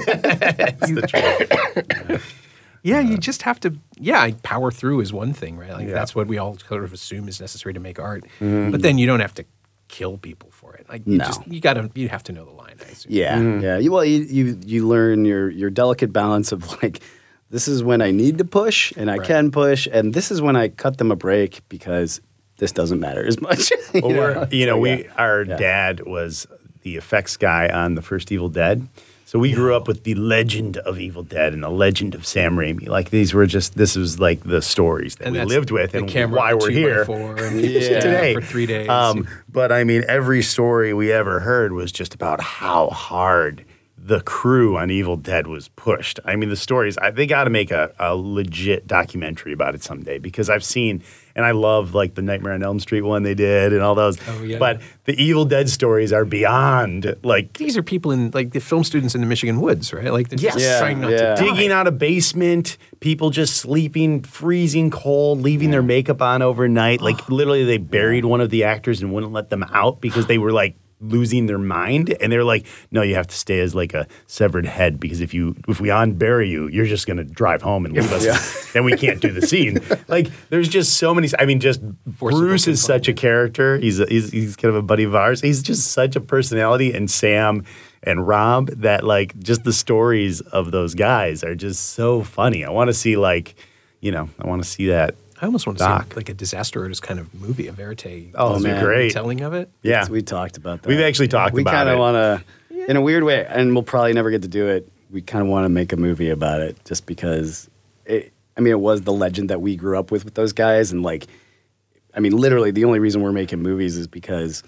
That's the truth. Yeah, you just have to. Yeah, power through is one thing, right? Like Yeah. that's what we all sort of assume is necessary to make art. But then you don't have to kill people for it. Like you No. just you gotta you have to know the line. I assume. Yeah, yeah. You, well, you, you you learn your your delicate balance of like, this is when I need to push and I Right. can push, and this is when I cut them a break because this doesn't matter as much. you Well, we're, you know, So, we yeah. our Yeah. dad was the effects guy on the first Evil Dead. So we grew up with the legend of Evil Dead and the legend of Sam Raimi. Like these were just this was like the stories that And we that's lived with the and camera why on we're two by here. four and Yeah. today for three days. Um, but I mean, every story we ever heard was just about how hard the crew on Evil Dead was pushed. I mean, the stories, I, they got to make a, a legit documentary about it someday because I've seen, and I love like the Nightmare on Elm Street one they did and all those. Oh, yeah. But the Evil Dead stories are beyond like These are people in like the film students in the Michigan woods, right? Like they're Yes. just Yeah, trying not yeah. to die. digging out a basement, people just sleeping, freezing cold, leaving their makeup on overnight. Like literally, they buried one of the actors and wouldn't let them out because they were like losing their mind. And they're like, "No, you have to stay as like a severed head because if you if we unbury you, you're just gonna drive home and leave us, and we can't do the scene." Like, there's just so many. I mean, just Forcible Bruce is confinement. such a character. He's a, he's he's kind of a buddy of ours. He's just such a personality, and Sam. And Rob, that like just the stories of those guys are just so funny. I want to see like, you know, I want to see that. I almost want to Doc. see like a disaster artist kind of movie, a verite. Oh, man. man, great. telling of it. Yeah, we talked about that. we've actually talked we about kind it. of want to, in a weird way, and we'll probably never get to do it. We kind of want to make a movie about it, just because. It, I mean, it was the legend that we grew up with with those guys, and like, I mean, literally, the only reason we're making movies is because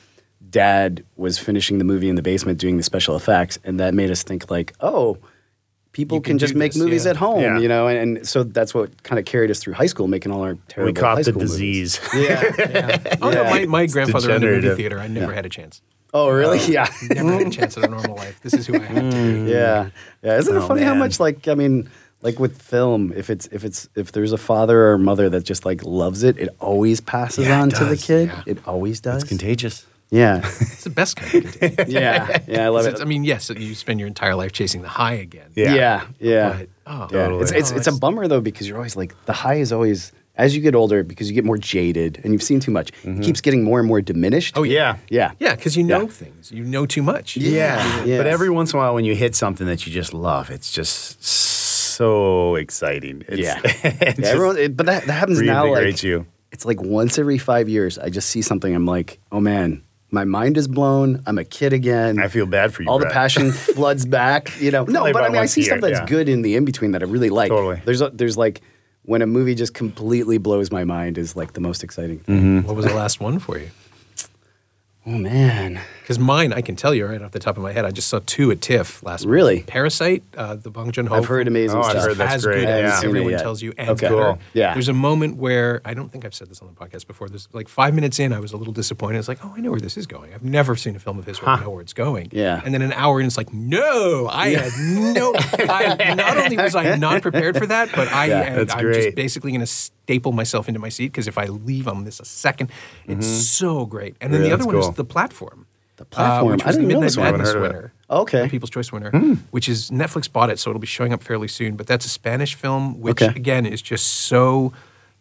Dad was finishing the movie in the basement doing the special effects, and that made us think like, oh, people You can, can just do make this, movies yeah. at home, Yeah. you know, and, and so that's what kind of carried us through high school, making all our terrible we caught high the school movies. disease. Yeah. Yeah. Oh no, Yeah. my, my grandfather owned a movie degenerative. theater. I never had a chance. Oh, really? yeah. Never had a chance at a normal life. This is who I had to be. Yeah, yeah. Isn't it Oh, funny how man. much like I mean, like with film, if it's if it's if there's a father or mother that just like loves it, it always passes Yeah, it on to the does. kid. Yeah. It always does. It's contagious. Yeah, It's the best kind of contagion. yeah, yeah. I love it. I mean, yes, you spend your entire life chasing the high again. Yeah. yeah, yeah. But, oh, yeah. Totally. It's it's Oh, it's a it's- bummer though because you're always like the high is always as you get older because you get more jaded and you've seen too much. It keeps getting more and more diminished. Oh, Yeah. yeah, Yeah, because you know Yeah. things. You know too much. Yeah. Yes. But every once in a while, when you hit something that you just love, it's just so exciting. It's, yeah. it yeah just everyone, it, but that, that happens now. reinvigorates Like you. it's like once every five years, I just see something. I'm like, oh man, my mind is blown. I'm a kid again. I feel bad for you, All Brett. the passion floods back. You know, no, Probably but I about mean, I once see a stuff year, that's yeah. good in the in between that I really like. Totally. There's a, there's like when a movie just completely blows my mind is like the most exciting thing. Mm-hmm. What was the last one for you? Oh man, Because mine, I can tell you right off the top of my head. I just saw two at TIFF last month. Really? Parasite, uh, the Bong Joon-ho. I've heard film, amazing Oh, I've stuff. heard that's as great, good yeah. as I haven't seen it everyone yet. tells you, and Okay. better. Cool. Yeah. There's a moment where I don't think I've said this on the podcast before. There's like five minutes in, I was a little disappointed. It's like, oh, I know where this is going. I've never seen a film of his where I know where it's going. Yeah. And then an hour in, it's like, no, I had no. I, not only was I not prepared for that, but I Yeah, am, that's I'm great. just basically going to staple myself into my seat because if I leave on this a second, it's so great. And then Really? the other That's one cool. is The Platform. The Platform. Uh, which I was didn't the know Midnight this one. I haven't Madness heard of it. winner. Okay. The People's Choice winner, which is Netflix bought it, so it'll be showing up fairly soon. But that's a Spanish film, which Okay. again is just so.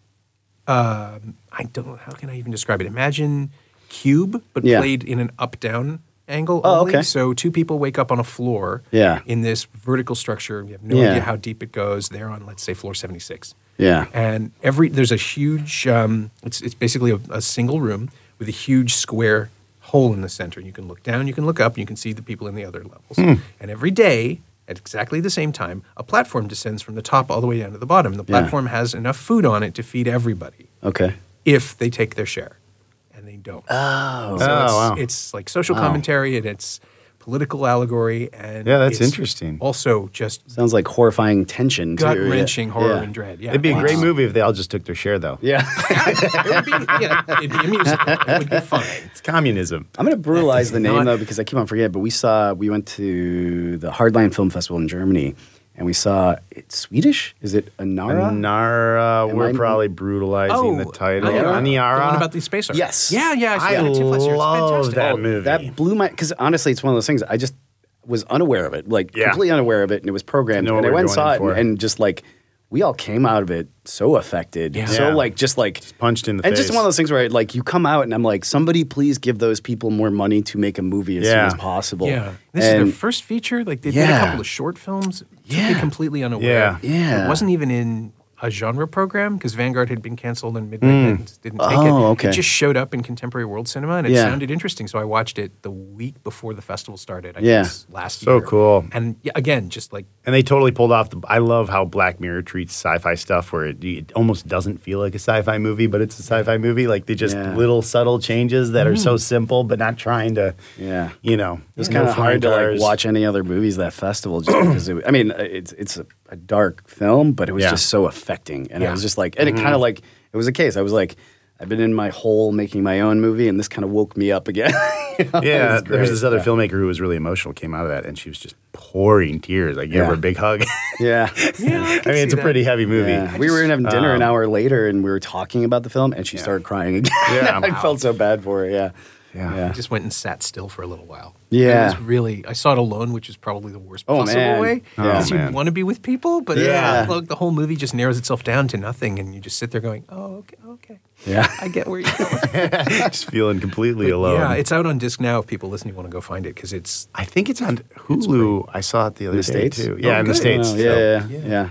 Um, I don't know how can I even describe it. Imagine Cube, but Yeah. played in an up-down angle Oh, only. okay. So two people wake up on a floor. Yeah. In this vertical structure, you have no Yeah. idea how deep it goes. They're on, let's say, floor seventy-six. Yeah. And every there's a huge. Um, it's it's basically a, a single room with a huge square hole in the center. You can look down, you can look up, and you can see the people in the other levels. And every day, at exactly the same time, a platform descends from the top all the way down to the bottom. The Yeah. platform has enough food on it to feed everybody Okay. if they take their share, and they don't. Oh. So Oh, it's, wow. it's like social Wow. commentary and it's political allegory and Yeah, that's it's interesting. Also, just Sounds like horrifying tension too. gut wrenching Yeah. horror Yeah. and dread. Yeah, It'd be a Wow. great movie if they all just took their share, though. Yeah. it would be, yeah, it'd be a musical. It would be fun. It's communism. I'm going to brutalize the name Not- though because I keep on forgetting. But we saw we went to the Hardline Film Festival in Germany, and we saw it's Swedish. Is it Anara? Nara, Am we're I- probably brutalizing the title. Aniara. Aniara. The one about the space. Yes. Yeah, yeah. I, saw I that too last year. It's love fantastic. that Oh, movie. That blew my because honestly, it's one of those things I just was unaware of it, like Yeah. completely unaware of it, and it was programmed. Know And what I we're went and going saw in it, for. and, and just like we all came out of it so affected, Yeah. so Yeah. like just like punched in the and face. just one of those things where like you come out and I'm like, somebody please give those people more money to make a movie as Yeah. soon as possible. Yeah. This and is their first feature. Like they did a Yeah. couple of short films. Took Yeah. me completely unaware. Yeah. Yeah. It wasn't even in a genre program because Vanguard had been canceled and Midnight Madness didn't take it. Oh, okay. It just showed up in contemporary world cinema and it Yeah. sounded interesting. So I watched it the week before the festival started. I Yeah. guess last So year. cool. And yeah, again, just like And they totally pulled off the. I love how Black Mirror treats sci-fi stuff, where it, it almost doesn't feel like a sci-fi movie, but it's a sci-fi movie. Like they just Yeah. little subtle changes that are so simple, but not trying to. Yeah. You know, It was no kind of hard to flying like cars. watch any other movies that festival just because it, I mean it's it's a, a dark film, but it was Yeah. just so affecting, and Yeah. it was just like, and it kind of like it was a case. I was like, I've been in my hole making my own movie, and this kind of woke me up again. You know, it Yeah, was there's great. this other yeah. filmmaker who was really emotional, came out of that, and she was just pouring tears. Like, give Yeah. her a big hug. Yeah, yeah, I, I can mean, it's see a pretty that. heavy movie. yeah. We were in having dinner an Um, hour later, and we were talking about the film, and she started crying again. Yeah. I felt so bad for her. Yeah, Yeah. yeah. I just went and sat still for a little while. Yeah. It was really, I saw it alone, which is probably the worst Oh, possible man. way. Oh, Because you man. want to be with people, but Yeah. look, the whole movie just narrows itself down to nothing, and you just sit there going, oh, okay, okay. Yeah. I get where you're going. just feeling completely But alone. yeah, it's out on disc now if people listening want to go find it, because it's, I think it's on Hulu. I saw it the other In the day States? too. Oh, Yeah, in the good. states. Oh, so- yeah, yeah, yeah,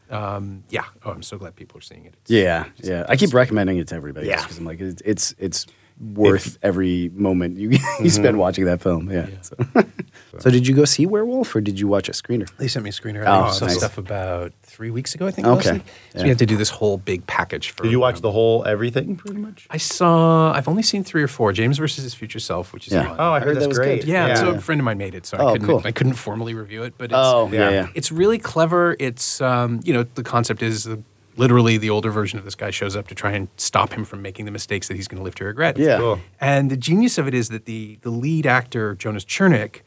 um, yeah. Oh, I'm so glad people are seeing it. It's, yeah, yeah. I keep recommending it to everybody. Yeah. because I'm like, it's it's, it's worth every moment you you spend watching that film. Yeah. Yeah. So. So did you go see Werewolf, or did you watch a screener? They sent me a screener. Oh, I saw nice. stuff about three weeks ago, I think. Okay. Mostly. So Yeah. we had to do this whole big package for. Did you watch um, the whole everything pretty much? I saw. I've only seen three or four. James versus His Future Self, which is Yeah. fun. Oh, I heard heard that that's was great. good. yeah, yeah. So a friend of mine made it, so Oh, I couldn't. cool. I couldn't formally review it, but it's, Oh, yeah, yeah. yeah. it's really clever. It's um, you know, the concept is uh, literally the older version of this guy shows up to try and stop him from making the mistakes that he's going to live to regret. Yeah. Cool. And the genius of it is that the the lead actor Jonas Chernick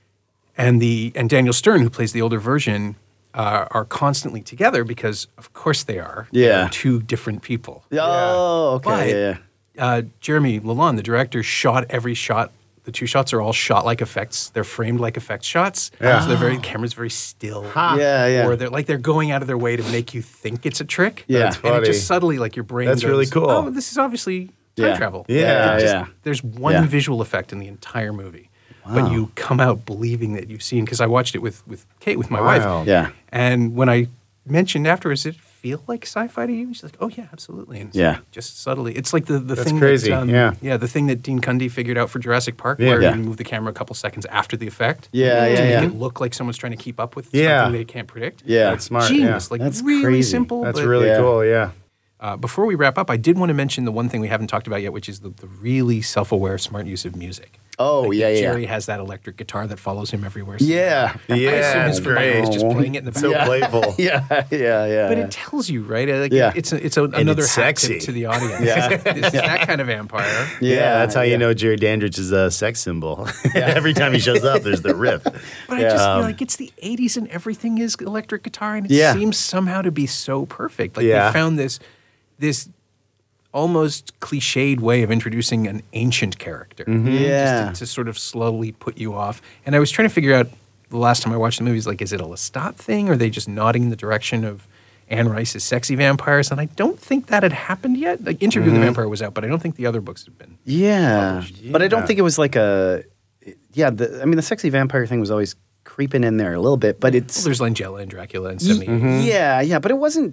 and the and Daniel Stern, who plays the older version, uh, are constantly together because, of course, they are. Yeah. They're two different people. Oh, okay. But yeah, yeah. uh, Jeremy Lalonde, the director, shot every shot. The two shots are all shot like effects. They're framed like effects shots. Yeah. So they're very, the camera's very still. Yeah, yeah. Or they're like they're going out of their way to make you think it's a trick. Yeah. That's And it funny. just subtly, like your brain That's goes, really cool. oh, this is obviously time Yeah. travel. Yeah, It just- yeah. There's one Yeah. visual effect in the entire movie. Wow. But you come out believing that you've seen, because I watched it with, with Kate, with my Wow. wife. Yeah. And when I mentioned afterwards, it feel like sci-fi to you? She's like, oh yeah, absolutely. And Yeah. just subtly. It's like the, the That's thing crazy, that, um, yeah. yeah, the thing that Dean Cundy figured out for Jurassic Park, Yeah. where Yeah. you move the camera a couple seconds after the effect. Yeah, to yeah, make yeah. it look like someone's trying to keep up with Yeah. something they can't predict. Yeah. That's smart. Genius. Yeah. Like That's really crazy. simple. That's but, really Yeah. cool. Yeah. Uh, before we wrap up, I did want to mention the one thing we haven't talked about yet, which is the, the really self-aware, smart use of music. Oh, Like, yeah, yeah. Jerry has that electric guitar that follows him everywhere. Yeah. I Yeah, assume it's his familiar is just great. playing it in the So background. playful. Yeah, yeah, yeah. But yeah. it tells you, right? Like, Yeah. It's a, it's a, another it's hack sexy. tip to the audience. Yeah. This is that kind of vampire. Yeah, that's how yeah. you know Jerry Dandridge is a sex symbol. Every time he shows up, there's the riff. But I Yeah. just feel Um, like it's the eighties and everything is electric guitar, and it Yeah. seems somehow to be so perfect. Like Yeah. they found this this almost cliched way of introducing an ancient character. Yeah. Just to, to sort of slowly put you off. And I was trying to figure out the last time I watched the movies, like, is it a Lestat thing? Or are they just nodding in the direction of Anne Rice's sexy vampires? And I don't think that had happened yet. Like, Interview with the Vampire was out, but I don't think the other books have been. Yeah. But I don't Yeah. think it was like a. Yeah, the, I mean, the sexy vampire thing was always creeping in there a little bit, but it's. Well, there's Langella and Dracula and seventy-eight. Mm-hmm. Yeah, yeah, but it wasn't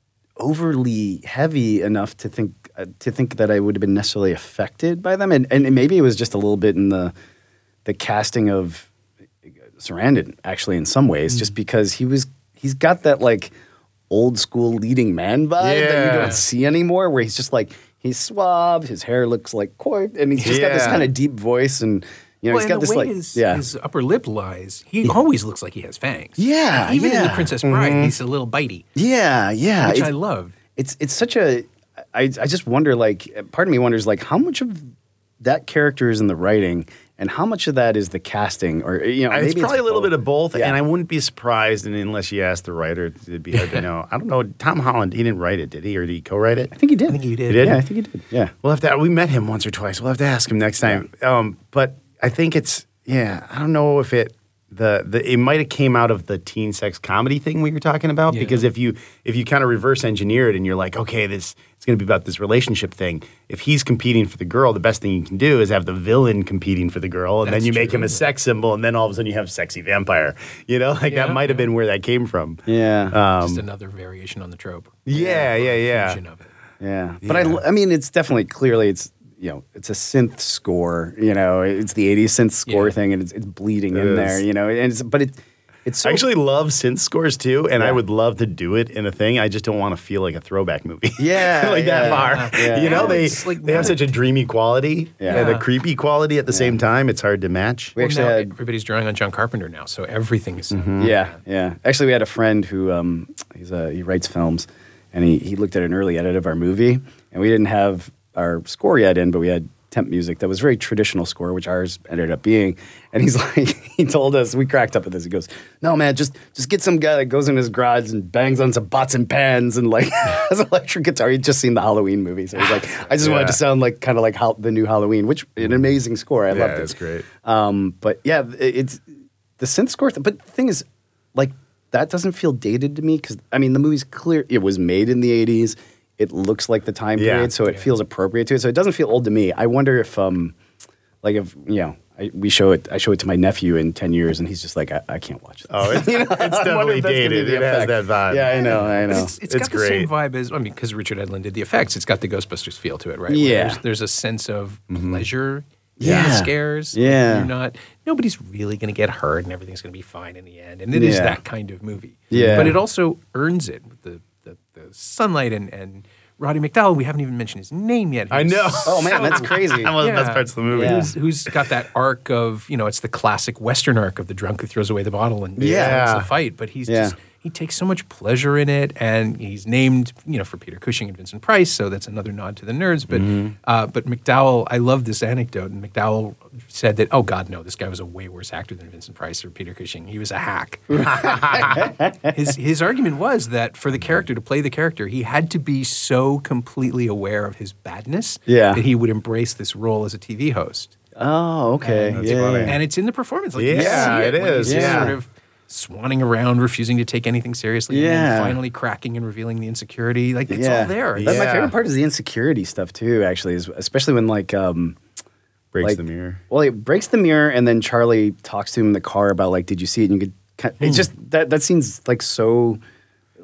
overly heavy enough to think uh, to think that I would have been necessarily affected by them, and and maybe it was just a little bit in the the casting of Sarandon, actually, in some ways, just because he was he's got that like old school leading man vibe that you Yeah. don't see anymore, where he's just like he's suave, his hair looks like coif, and he's just got this Yeah. kind of deep voice, and you know Well, he's and got the this way like his, yeah. his upper lip lies, he always looks like he has fangs. Yeah, Even in The yeah. Princess Bride, he's a little bitey, yeah, yeah, which It's- I love. it's it's such a I I just wonder, like, part of me wonders, like, how much of that character is in the writing and how much of that is the casting, or you know maybe it's probably a little bit of both, Yeah. and I wouldn't be surprised, and unless you ask the writer, it'd be hard to know. I don't know. Tom Holland, he didn't write it, did he, or did he co-write it? I think he did. I think he did. He did? Yeah, I think he did. Yeah. We'll have to. We met him once or twice. We'll have to ask him next time. Um, but I think it's yeah. I don't know if it the the it might have came out of the teen sex comedy thing we were talking about, Yeah. because if you if you kind of reverse engineer it and you're like, okay, this it's going to be about this relationship thing. If he's competing for the girl, the best thing you can do is have the villain competing for the girl, and That's then you make true. him a sex symbol, and then all of a sudden you have sexy vampire. You know, like Yeah, that might have yeah. been where that came from. Yeah. Um, Just another variation on the trope. yeah, yeah, yeah. Fusion of it. Yeah, but Yeah. I, I mean, it's definitely clearly it's you know it's a synth score. You know, it's the eighties synth score Yeah. thing, and it's, it's bleeding It in is. there. You know, and it's but it it's so I actually love synth scores too, and I Yeah. would love to do it in a thing. I just don't want to feel like a throwback movie. Yeah, like that yeah, far. yeah. You know, Yeah, they it's like they have not- such a dreamy quality Yeah. and a creepy quality at the same time. It's hard to match. We Well, actually now had- everybody's drawing on John Carpenter now, so everything is. Yeah, yeah. Actually, we had a friend who um, he's a, he writes films, and he, he looked at an early edit of our movie, and we didn't have our score yet in, but we had temp music that was very traditional score, which ours ended up being. And he's like, he told us, we cracked up at this. He goes, "No, man, just just get some guy that goes in his garage and bangs on some pots and pans and like has an electric guitar." He'd just seen the Halloween movie, so he's like, "I just wanted Yeah. to sound like kind of like how, the new Halloween," which an amazing score. I Yeah, loved it. it's great. Um, but yeah, it- it's the synth score. Th- but the thing is, like, that doesn't feel dated to me because I mean, the movie's clear. It was made in the eighties. It looks like the time Yeah. period, so it feels appropriate to it. So it doesn't feel old to me. I wonder if, um, like, if you know, I, we show it. I show it to my nephew in ten years, and he's just like, I, I can't watch this. Oh, it's, You know, it's I wonder definitely if that's gonna be dated. the It has effect. that vibe. Yeah, I know. I know. It's, it's It's got the same great. vibe as, I mean, because Richard Edlund did the effects, it's got the Ghostbusters feel to it, right? Where Yeah. There's, there's a sense of pleasure in Yeah. the scares. Yeah. You're not, nobody's really going to get hurt and everything's going to be fine in the end. And it is Yeah. that kind of movie. Yeah. But it also earns it with the, the, the sunlight and, and Roddy McDowell. We haven't even mentioned his name yet. I who's know. Oh man, that's crazy. One of the Yeah. best parts of the movie. Yeah. Who's, who's got that arc of, you know, it's the classic Western arc of the drunk who throws away the bottle and Yeah. wins the fight. But he's Yeah. just, he takes so much pleasure in it. And he's named, you know, for Peter Cushing and Vincent Price. So that's another nod to the nerds. But, uh, but McDowell, I love this anecdote. And McDowell said that, oh, God, no, this guy was a way worse actor than Vincent Price or Peter Cushing. He was a hack. his, his argument was that for the character to play the character, he had to be so completely aware of his badness Yeah. that he would embrace this role as a T V host. Oh, okay. That's yeah. funny. And it's in the performance. Like you Yeah, see it it when is, He's just yeah. sort of swanning around, refusing to take anything seriously, and Yeah. then finally cracking and revealing the insecurity. Like it's yeah. all there. That- Yeah. My favorite part is the insecurity stuff too. Actually, is especially when like. Um, Breaks like- the mirror. Well, it breaks the mirror, and then Charlie talks to him in the car about like, "Did you see it?" And you could, kind it's just that that seems like so,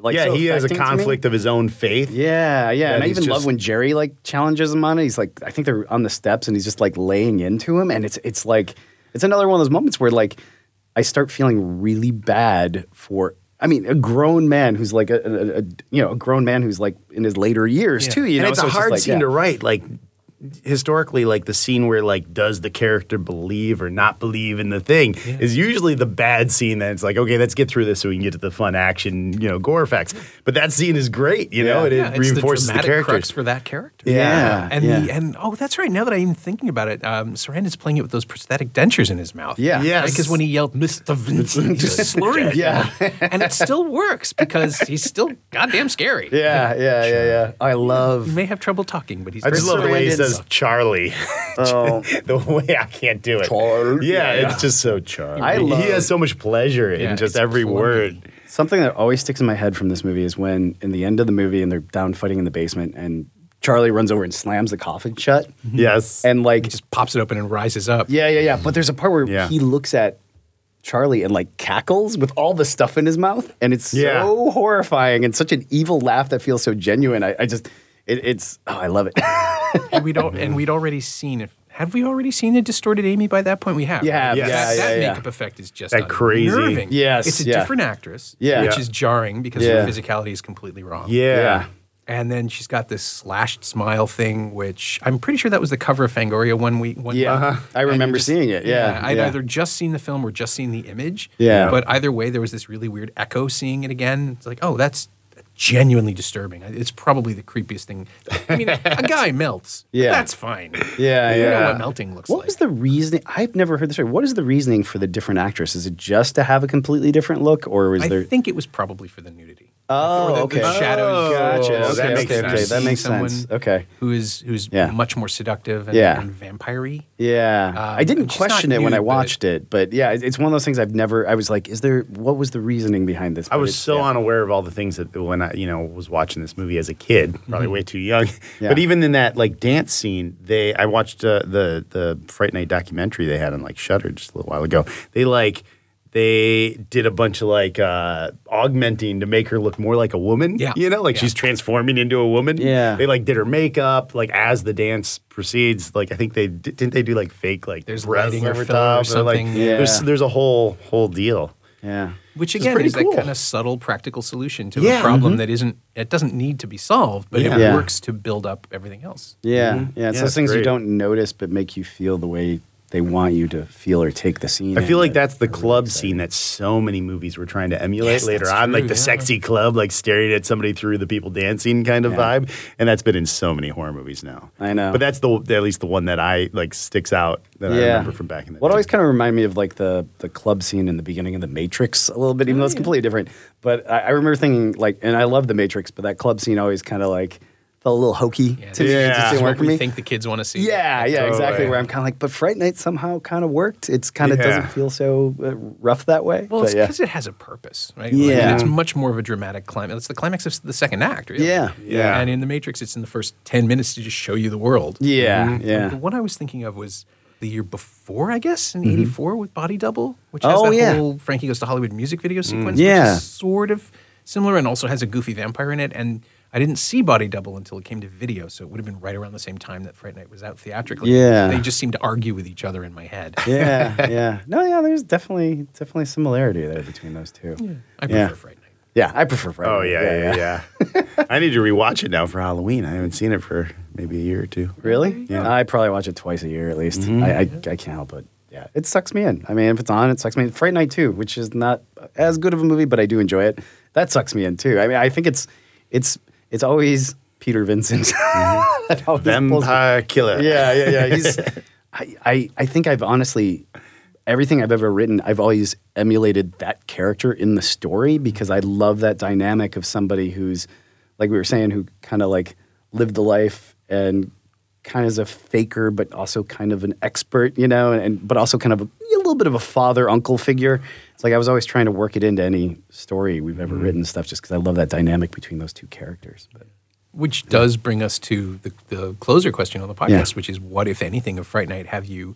like yeah, so he has a affecting to me. conflict of his own faith. Yeah, yeah, that and I he's even love just- when Jerry like challenges him on it. He's like, I think they're on the steps, and he's just like laying into him, and it's it's like it's another one of those moments where like I start feeling really bad for. I mean, a grown man who's like a, a, a you know a grown man who's like in his later years too. You and know, it's So a just hard like, scene yeah. to write. Like historically, like the scene where like does the character believe or not believe in the thing is usually the bad scene. That it's like, okay, let's get through this so we can get to the fun action, you know, gore effects. But that scene is great, you know, Yeah. and it Yeah, it's reinforces the the, dramatic crux characters. for that character. Yeah, and yeah. The, and oh, that's right. Now that I'm thinking about it, um, Sarandon's playing it with those prosthetic dentures in his mouth. Yeah. Yes. Because when he yelled Mister Vincent, he's slurring. it. Yeah. and it still works because he's still goddamn scary. Yeah, yeah, yeah, yeah. I love. He may have trouble talking, but he's I just very love the way he Sarandon's- says Charlie. Oh, The way I can't do it. Charlie. Yeah, Yeah. it's just so Charlie. I love- he has so much pleasure Yeah, in just it's every clunky. word. something that always sticks in my head from this movie is when, in the end of the movie, and they're down fighting in the basement, and Charlie runs over and slams the coffin shut, Yes. and like, he just pops it open and rises up. yeah, yeah, yeah. But there's a part where Yeah. he looks at Charlie and like cackles with all the stuff in his mouth, and it's Yeah. so horrifying and such an evil laugh that feels so genuine. I, I just, it, it's, oh, I love it. and we'd al- and we'd already seen it. Have we already seen a distorted Amy by that point? We have. Yeah, right? yeah, that, yeah, that yeah. makeup effect is just That crazy- unnerving. Yes, it's a yeah. different actress. Yeah. which Yeah. is jarring because Yeah. her physicality is completely wrong. yeah. Yeah. And then she's got this slashed smile thing, which I'm pretty sure that was the cover of Fangoria one week. One Yeah. month. Uh-huh. I And remember you're just- seeing it, yeah, I'd yeah. either just seen the film or just seen the image. Yeah. But either way, there was this really weird echo seeing it again. It's like, oh, that's genuinely disturbing. It's probably the creepiest thing. I mean, a guy melts. Yeah. That's fine. Yeah, You know yeah. what melting looks What like. was the reasoning? I've never heard the story. What is the reasoning for the different actress? Is it just to have a completely different look, or was I there? think it was probably for the nudity. Oh, Or the, okay. The shadows. Gotcha. Oh, Okay, that makes okay, sense. okay. That Seeing makes someone sense. Okay. Who is who's Yeah. much more seductive and, Yeah. and vampire-y. Yeah, Um, I didn't she's not question it when nude, I but- watched it, but yeah, it- it's one of those things I've never. I was like, "Is there? What was the reasoning behind this?" I But was it's- so yeah. unaware of all the things that when I, you know, was watching this movie as a kid, probably way too young. Yeah. But even in that like dance scene, they I watched uh, the the Fright Night documentary they had on like Shudder just a little while ago. They like they did a bunch of like uh, augmenting to make her look more like a woman. Yeah. You know, like Yeah. she's transforming into a woman. Yeah. They like did her makeup like as the dance proceeds. Like I think they did, didn't they do like fake like There's breasts lighting or over filler or top? like, something. Yeah. There's there's a whole whole deal. Yeah, Which Which is again pretty is cool. that kind of subtle practical solution to Yeah. a problem that isn't it doesn't need to be solved, but Yeah. it Yeah. works to build up everything else. yeah, Mhm. yeah. It's Yeah, those it's things you great. don't notice, but make you feel the way they want you to feel or take the scene. I feel in. like that's the I'm really club excited. scene that so many movies were trying to emulate Yes, later that's on, like true, the yeah. sexy club, like staring at somebody through the people dancing kind of Yeah. vibe, and that's been in so many horror movies now. I know. but that's the at least the one that I like sticks out that I Yeah. remember from back in the What day. always kind of remind me of like the the club scene in the beginning of The Matrix a little bit, even though it's completely different. But I, I remember thinking like, and I love The Matrix, but that club scene always kind of like felt a little hokey Yeah, to me. Yeah. It just This is didn't what work for we me. think the kids want to see. Yeah, yeah, exactly. Totally. Where I'm kind of like, but Fright Night somehow kind of worked. It's kind of Yeah. doesn't feel so uh, rough that way. Well, but it's yeah. because it has a purpose, right? Yeah. Like, it's much more of a dramatic climax. It's the climax of the second act, really. Yeah, yeah. And in The Matrix, it's in the first ten minutes to just show you the world. Yeah, Mm-hmm. yeah. The one I was thinking of was the year before, I guess, in eighty-four with Body Double, which has Oh, that yeah. whole Frankie Goes to Hollywood music video sequence, Yeah. which is sort of similar and also has a goofy vampire in it. And I didn't see Body Double until it came to video, so it would have been right around the same time that Fright Night was out theatrically. Yeah. They just seem to argue with each other in my head. yeah, yeah. No, yeah. There's definitely definitely similarity there between those two. Yeah, I prefer Yeah. Fright Night. yeah I prefer Fright Oh Night. yeah, yeah, yeah. I need to rewatch it now for Halloween. I haven't seen it for maybe a year or two. Really? Yeah. I probably watch it twice a year at least. Mm-hmm. I, I I can't help it. Yeah, it sucks me in. I mean, if it's on, it sucks me in. Fright Night too, which is not as good of a movie, but I do enjoy it. That sucks me in too. I mean, I think it's it's it's always Peter Vincent. That always pulls me- Vampire Killer. Yeah, yeah, yeah. He's. I, I I think I've honestly everything I've ever written, I've always emulated that character in the story because I love that dynamic of somebody who's, like we were saying, who kind of like lived the life and kind of is a faker, but also kind of an expert, you know, and but also kind of a, a little bit of a father uncle figure. It's like I was always trying to work it into any story we've ever written, stuff, just because I love that dynamic between those two characters. But Which does bring us to the, the closer question on the podcast, Yeah. which is what, if anything, of Fright Night have you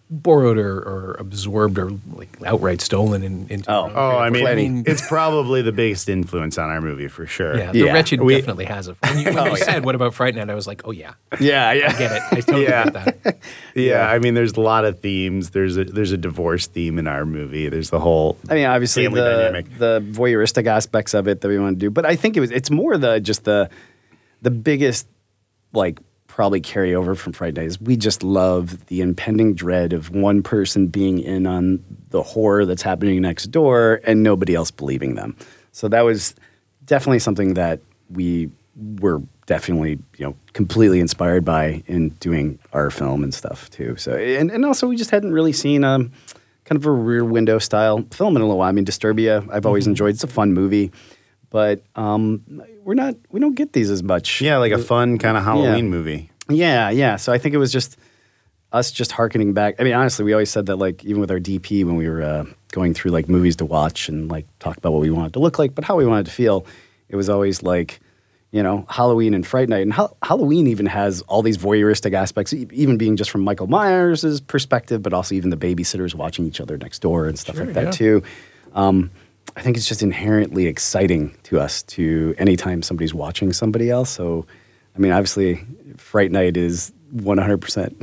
borrowed or, or absorbed or like outright stolen in, into. Oh. Oh, I mean, Plenty. it's probably the biggest influence on our movie for sure. yeah, the Yeah. Wretched We- definitely has it. When you, when you said what about Fright Night, I was like, oh yeah, Yeah, yeah. I get it. I totally Yeah. get that. Yeah, I mean, there's a lot of themes. There's a there's a divorce theme in our movie. There's the whole. I mean, obviously family the dynamic. the voyeuristic aspects of it that we want to do, but I think it was it's more the just the the biggest like probably carryover from Fright Night is we just love the impending dread of one person being in on the horror that's happening next door and nobody else believing them. So that was definitely something that we were definitely you know completely inspired by in doing our film and stuff too. So and and also we just hadn't really seen um. kind of a Rear Window style film in a little while. I mean, Disturbia, I've always enjoyed. It's a fun movie, but um, we're not, we don't get these as much. Yeah, like a fun kind of Halloween Yeah. movie. Yeah, yeah. So I think it was just us just hearkening back. I mean, honestly, we always said that, like, even with our D P when we were uh, going through like movies to watch and like talk about what we wanted to look like, but how we wanted to feel, it was always like, you know, Halloween and Fright Night. And ha- Halloween even has all these voyeuristic aspects, e- even being just from Michael Myers' perspective, but also even the babysitters watching each other next door and stuff Sure, like that yeah. too. Um, I think it's just inherently exciting to us to anytime somebody's watching somebody else. So, I mean, obviously, Fright Night is one hundred percent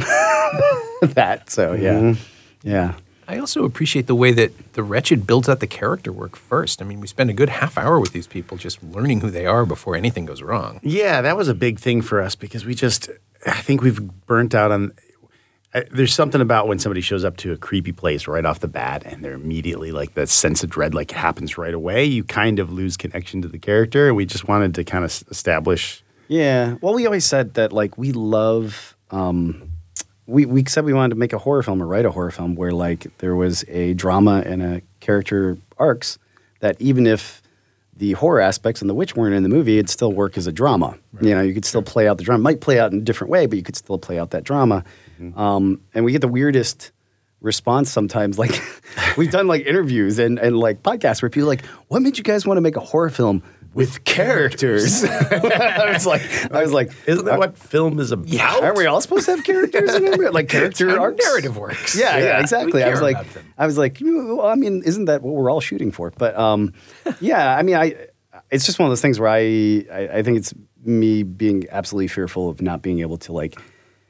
that. So, yeah. Mm-hmm. Yeah. I also appreciate the way that The Wretched builds out the character work first. I mean, we spend a good half hour with these people just learning who they are before anything goes wrong. Yeah, that was a big thing for us because we just, I think we've burnt out on. I, there's something about when somebody shows up to a creepy place right off the bat and they're immediately like that sense of dread like happens right away. You kind of lose connection to the character, and we just wanted to kind of s- establish. Yeah. Well, we always said that, like, we love. Um, we we said we wanted to make a horror film or write a horror film where, like, there was a drama and a character arcs that even if the horror aspects and the witch weren't in the movie, it'd still work as a drama. Right. You know, you could still play out the drama. It might play out in a different way, but you could still play out that drama. Mm-hmm. Um, and we get the weirdest response sometimes. Like, we've done like interviews and and like podcasts where people are like, "What made you guys want to make a horror film with characters?" I was like, I was like, Isn't that what film is about? yeah, aren't we all supposed to have characters in it? Like character How arcs? narrative works. Yeah, yeah, Yeah. exactly. We I was care like, about them. I was like, well, I mean, isn't that what we're all shooting for? But um, yeah, I mean, I, it's just one of those things where I, I, I think it's me being absolutely fearful of not being able to like,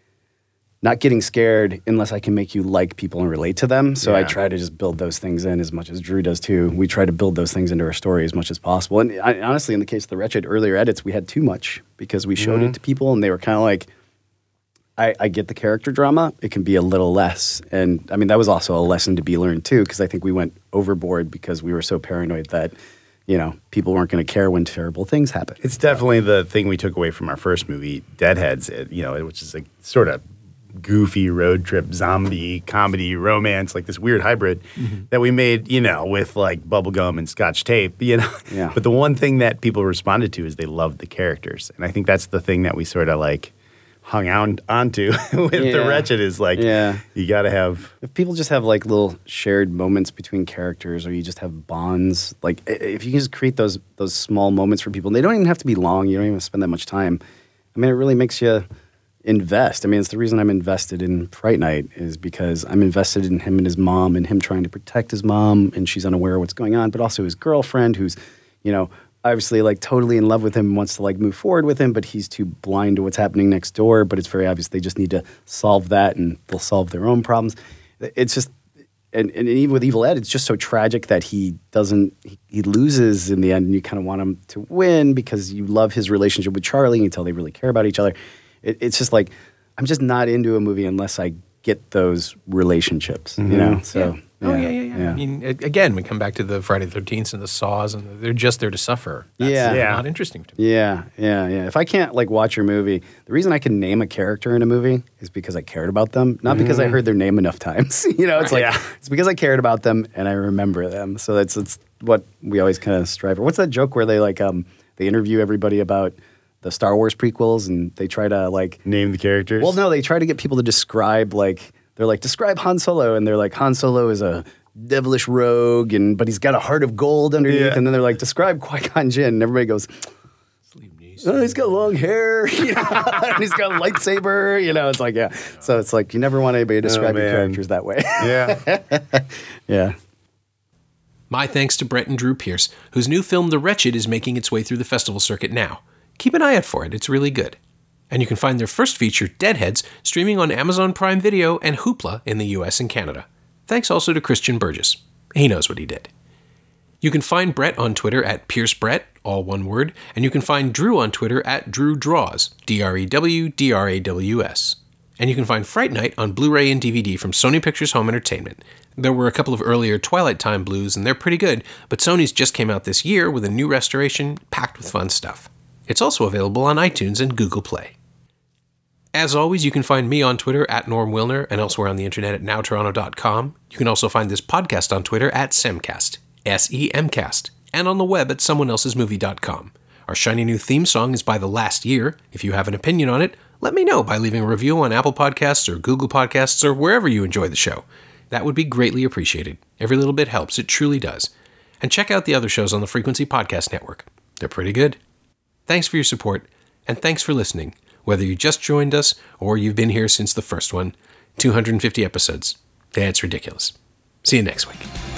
not getting scared unless I can make you like people and relate to them. So I Yeah. try to just build those things in as much as Drew does too. We try to build those things into our story as much as possible. And I, honestly, in the case of The Wretched, earlier edits, we had too much because we showed it to people and they were kind of like, I, I get the character drama. It can be a little less. And I mean, that was also a lesson to be learned too, because I think we went overboard because we were so paranoid that, you know, people weren't going to care when terrible things happen. It's definitely the thing we took away from our first movie, Deadheads. It, you know, which is a sort of goofy road trip zombie comedy romance, like this weird hybrid Mm-hmm. that we made, you know, with like bubblegum and scotch tape, you know. Yeah. But the one thing that people responded to is they loved the characters. And I think that's the thing that we sort of like hung on onto with The Yeah. Wretched is like, Yeah. you got to have. If people just have like little shared moments between characters, or you just have bonds, like i- if you can just create those those small moments for people, and they don't even have to be long. You don't even have to spend that much time. I mean, it really makes you invest. I mean, it's the reason I'm invested in Fright Night is because I'm invested in him and his mom, and him trying to protect his mom, and she's unaware of what's going on, but also his girlfriend, who's, you know, obviously like totally in love with him and wants to like move forward with him, but he's too blind to what's happening next door. But it's very obvious they just need to solve that, and they'll solve their own problems. It's just, and, and even with Evil Ed, it's just so tragic that he doesn't, he, he loses in the end, and you kind of want him to win because you love his relationship with Charlie, and you tell they really care about each other. It, it's just like, I'm just not into a movie unless I get those relationships, you know? So, Oh, yeah, yeah, yeah. I mean, a- again, we come back to the Friday the thirteenth and the Saws, and they're just there to suffer. That's Yeah. Yeah. not interesting to me. Yeah, yeah, yeah. If I can't like watch your movie, the reason I can name a character in a movie is because I cared about them, not because I heard their name enough times. You know, it's like Yeah. it's because I cared about them and I remember them. So that's it's what we always kind of strive for. What's that joke where they like um they interview everybody about the Star Wars prequels and they try to like Name the characters. well, no, they try to get people to describe like they're like describe Han Solo, and they're like Han Solo is a devilish rogue, and but he's got a heart of gold underneath, Yeah. and then they're like describe Qui-Gon Jinn, and everybody goes, Liam Neeson. oh, he's got long hair, you know, and he's got a lightsaber, you know, it's like, yeah. So it's like, you never want anybody to describe Oh, your man. characters that way. Yeah. Yeah. My thanks to Brett and Drew Pierce, whose new film The Wretched is making its way through the festival circuit now. Keep an eye out for it, it's really good. And you can find their first feature, Deadheads, streaming on Amazon Prime Video and Hoopla in the U S and Canada. Thanks also to Christian Burgess. He knows what he did. You can find Brett on Twitter at PierceBrett, all one word, and you can find Drew on Twitter at DrewDraws, D R E W D R A W S. And you can find Fright Night on Blu-ray and D V D from Sony Pictures Home Entertainment. There were a couple of earlier Twilight Time blues, and they're pretty good, but Sony's just came out this year with a new restoration packed with fun stuff. It's also available on iTunes and Google Play. As always, you can find me on Twitter at Norm Wilner and elsewhere on the internet at now toronto dot com. You can also find this podcast on Twitter at Semcast, S E M cast, and on the web at someone else's movie dot com. Our shiny new theme song is by The Last Year. If you have an opinion on it, let me know by leaving a review on Apple Podcasts or Google Podcasts or wherever you enjoy the show. That would be greatly appreciated. Every little bit helps, it truly does. And check out the other shows on the Frequency Podcast Network. They're pretty good. Thanks for your support, and thanks for listening. Whether you just joined us or you've been here since the first one, two hundred fifty episodes. That's ridiculous. See you next week.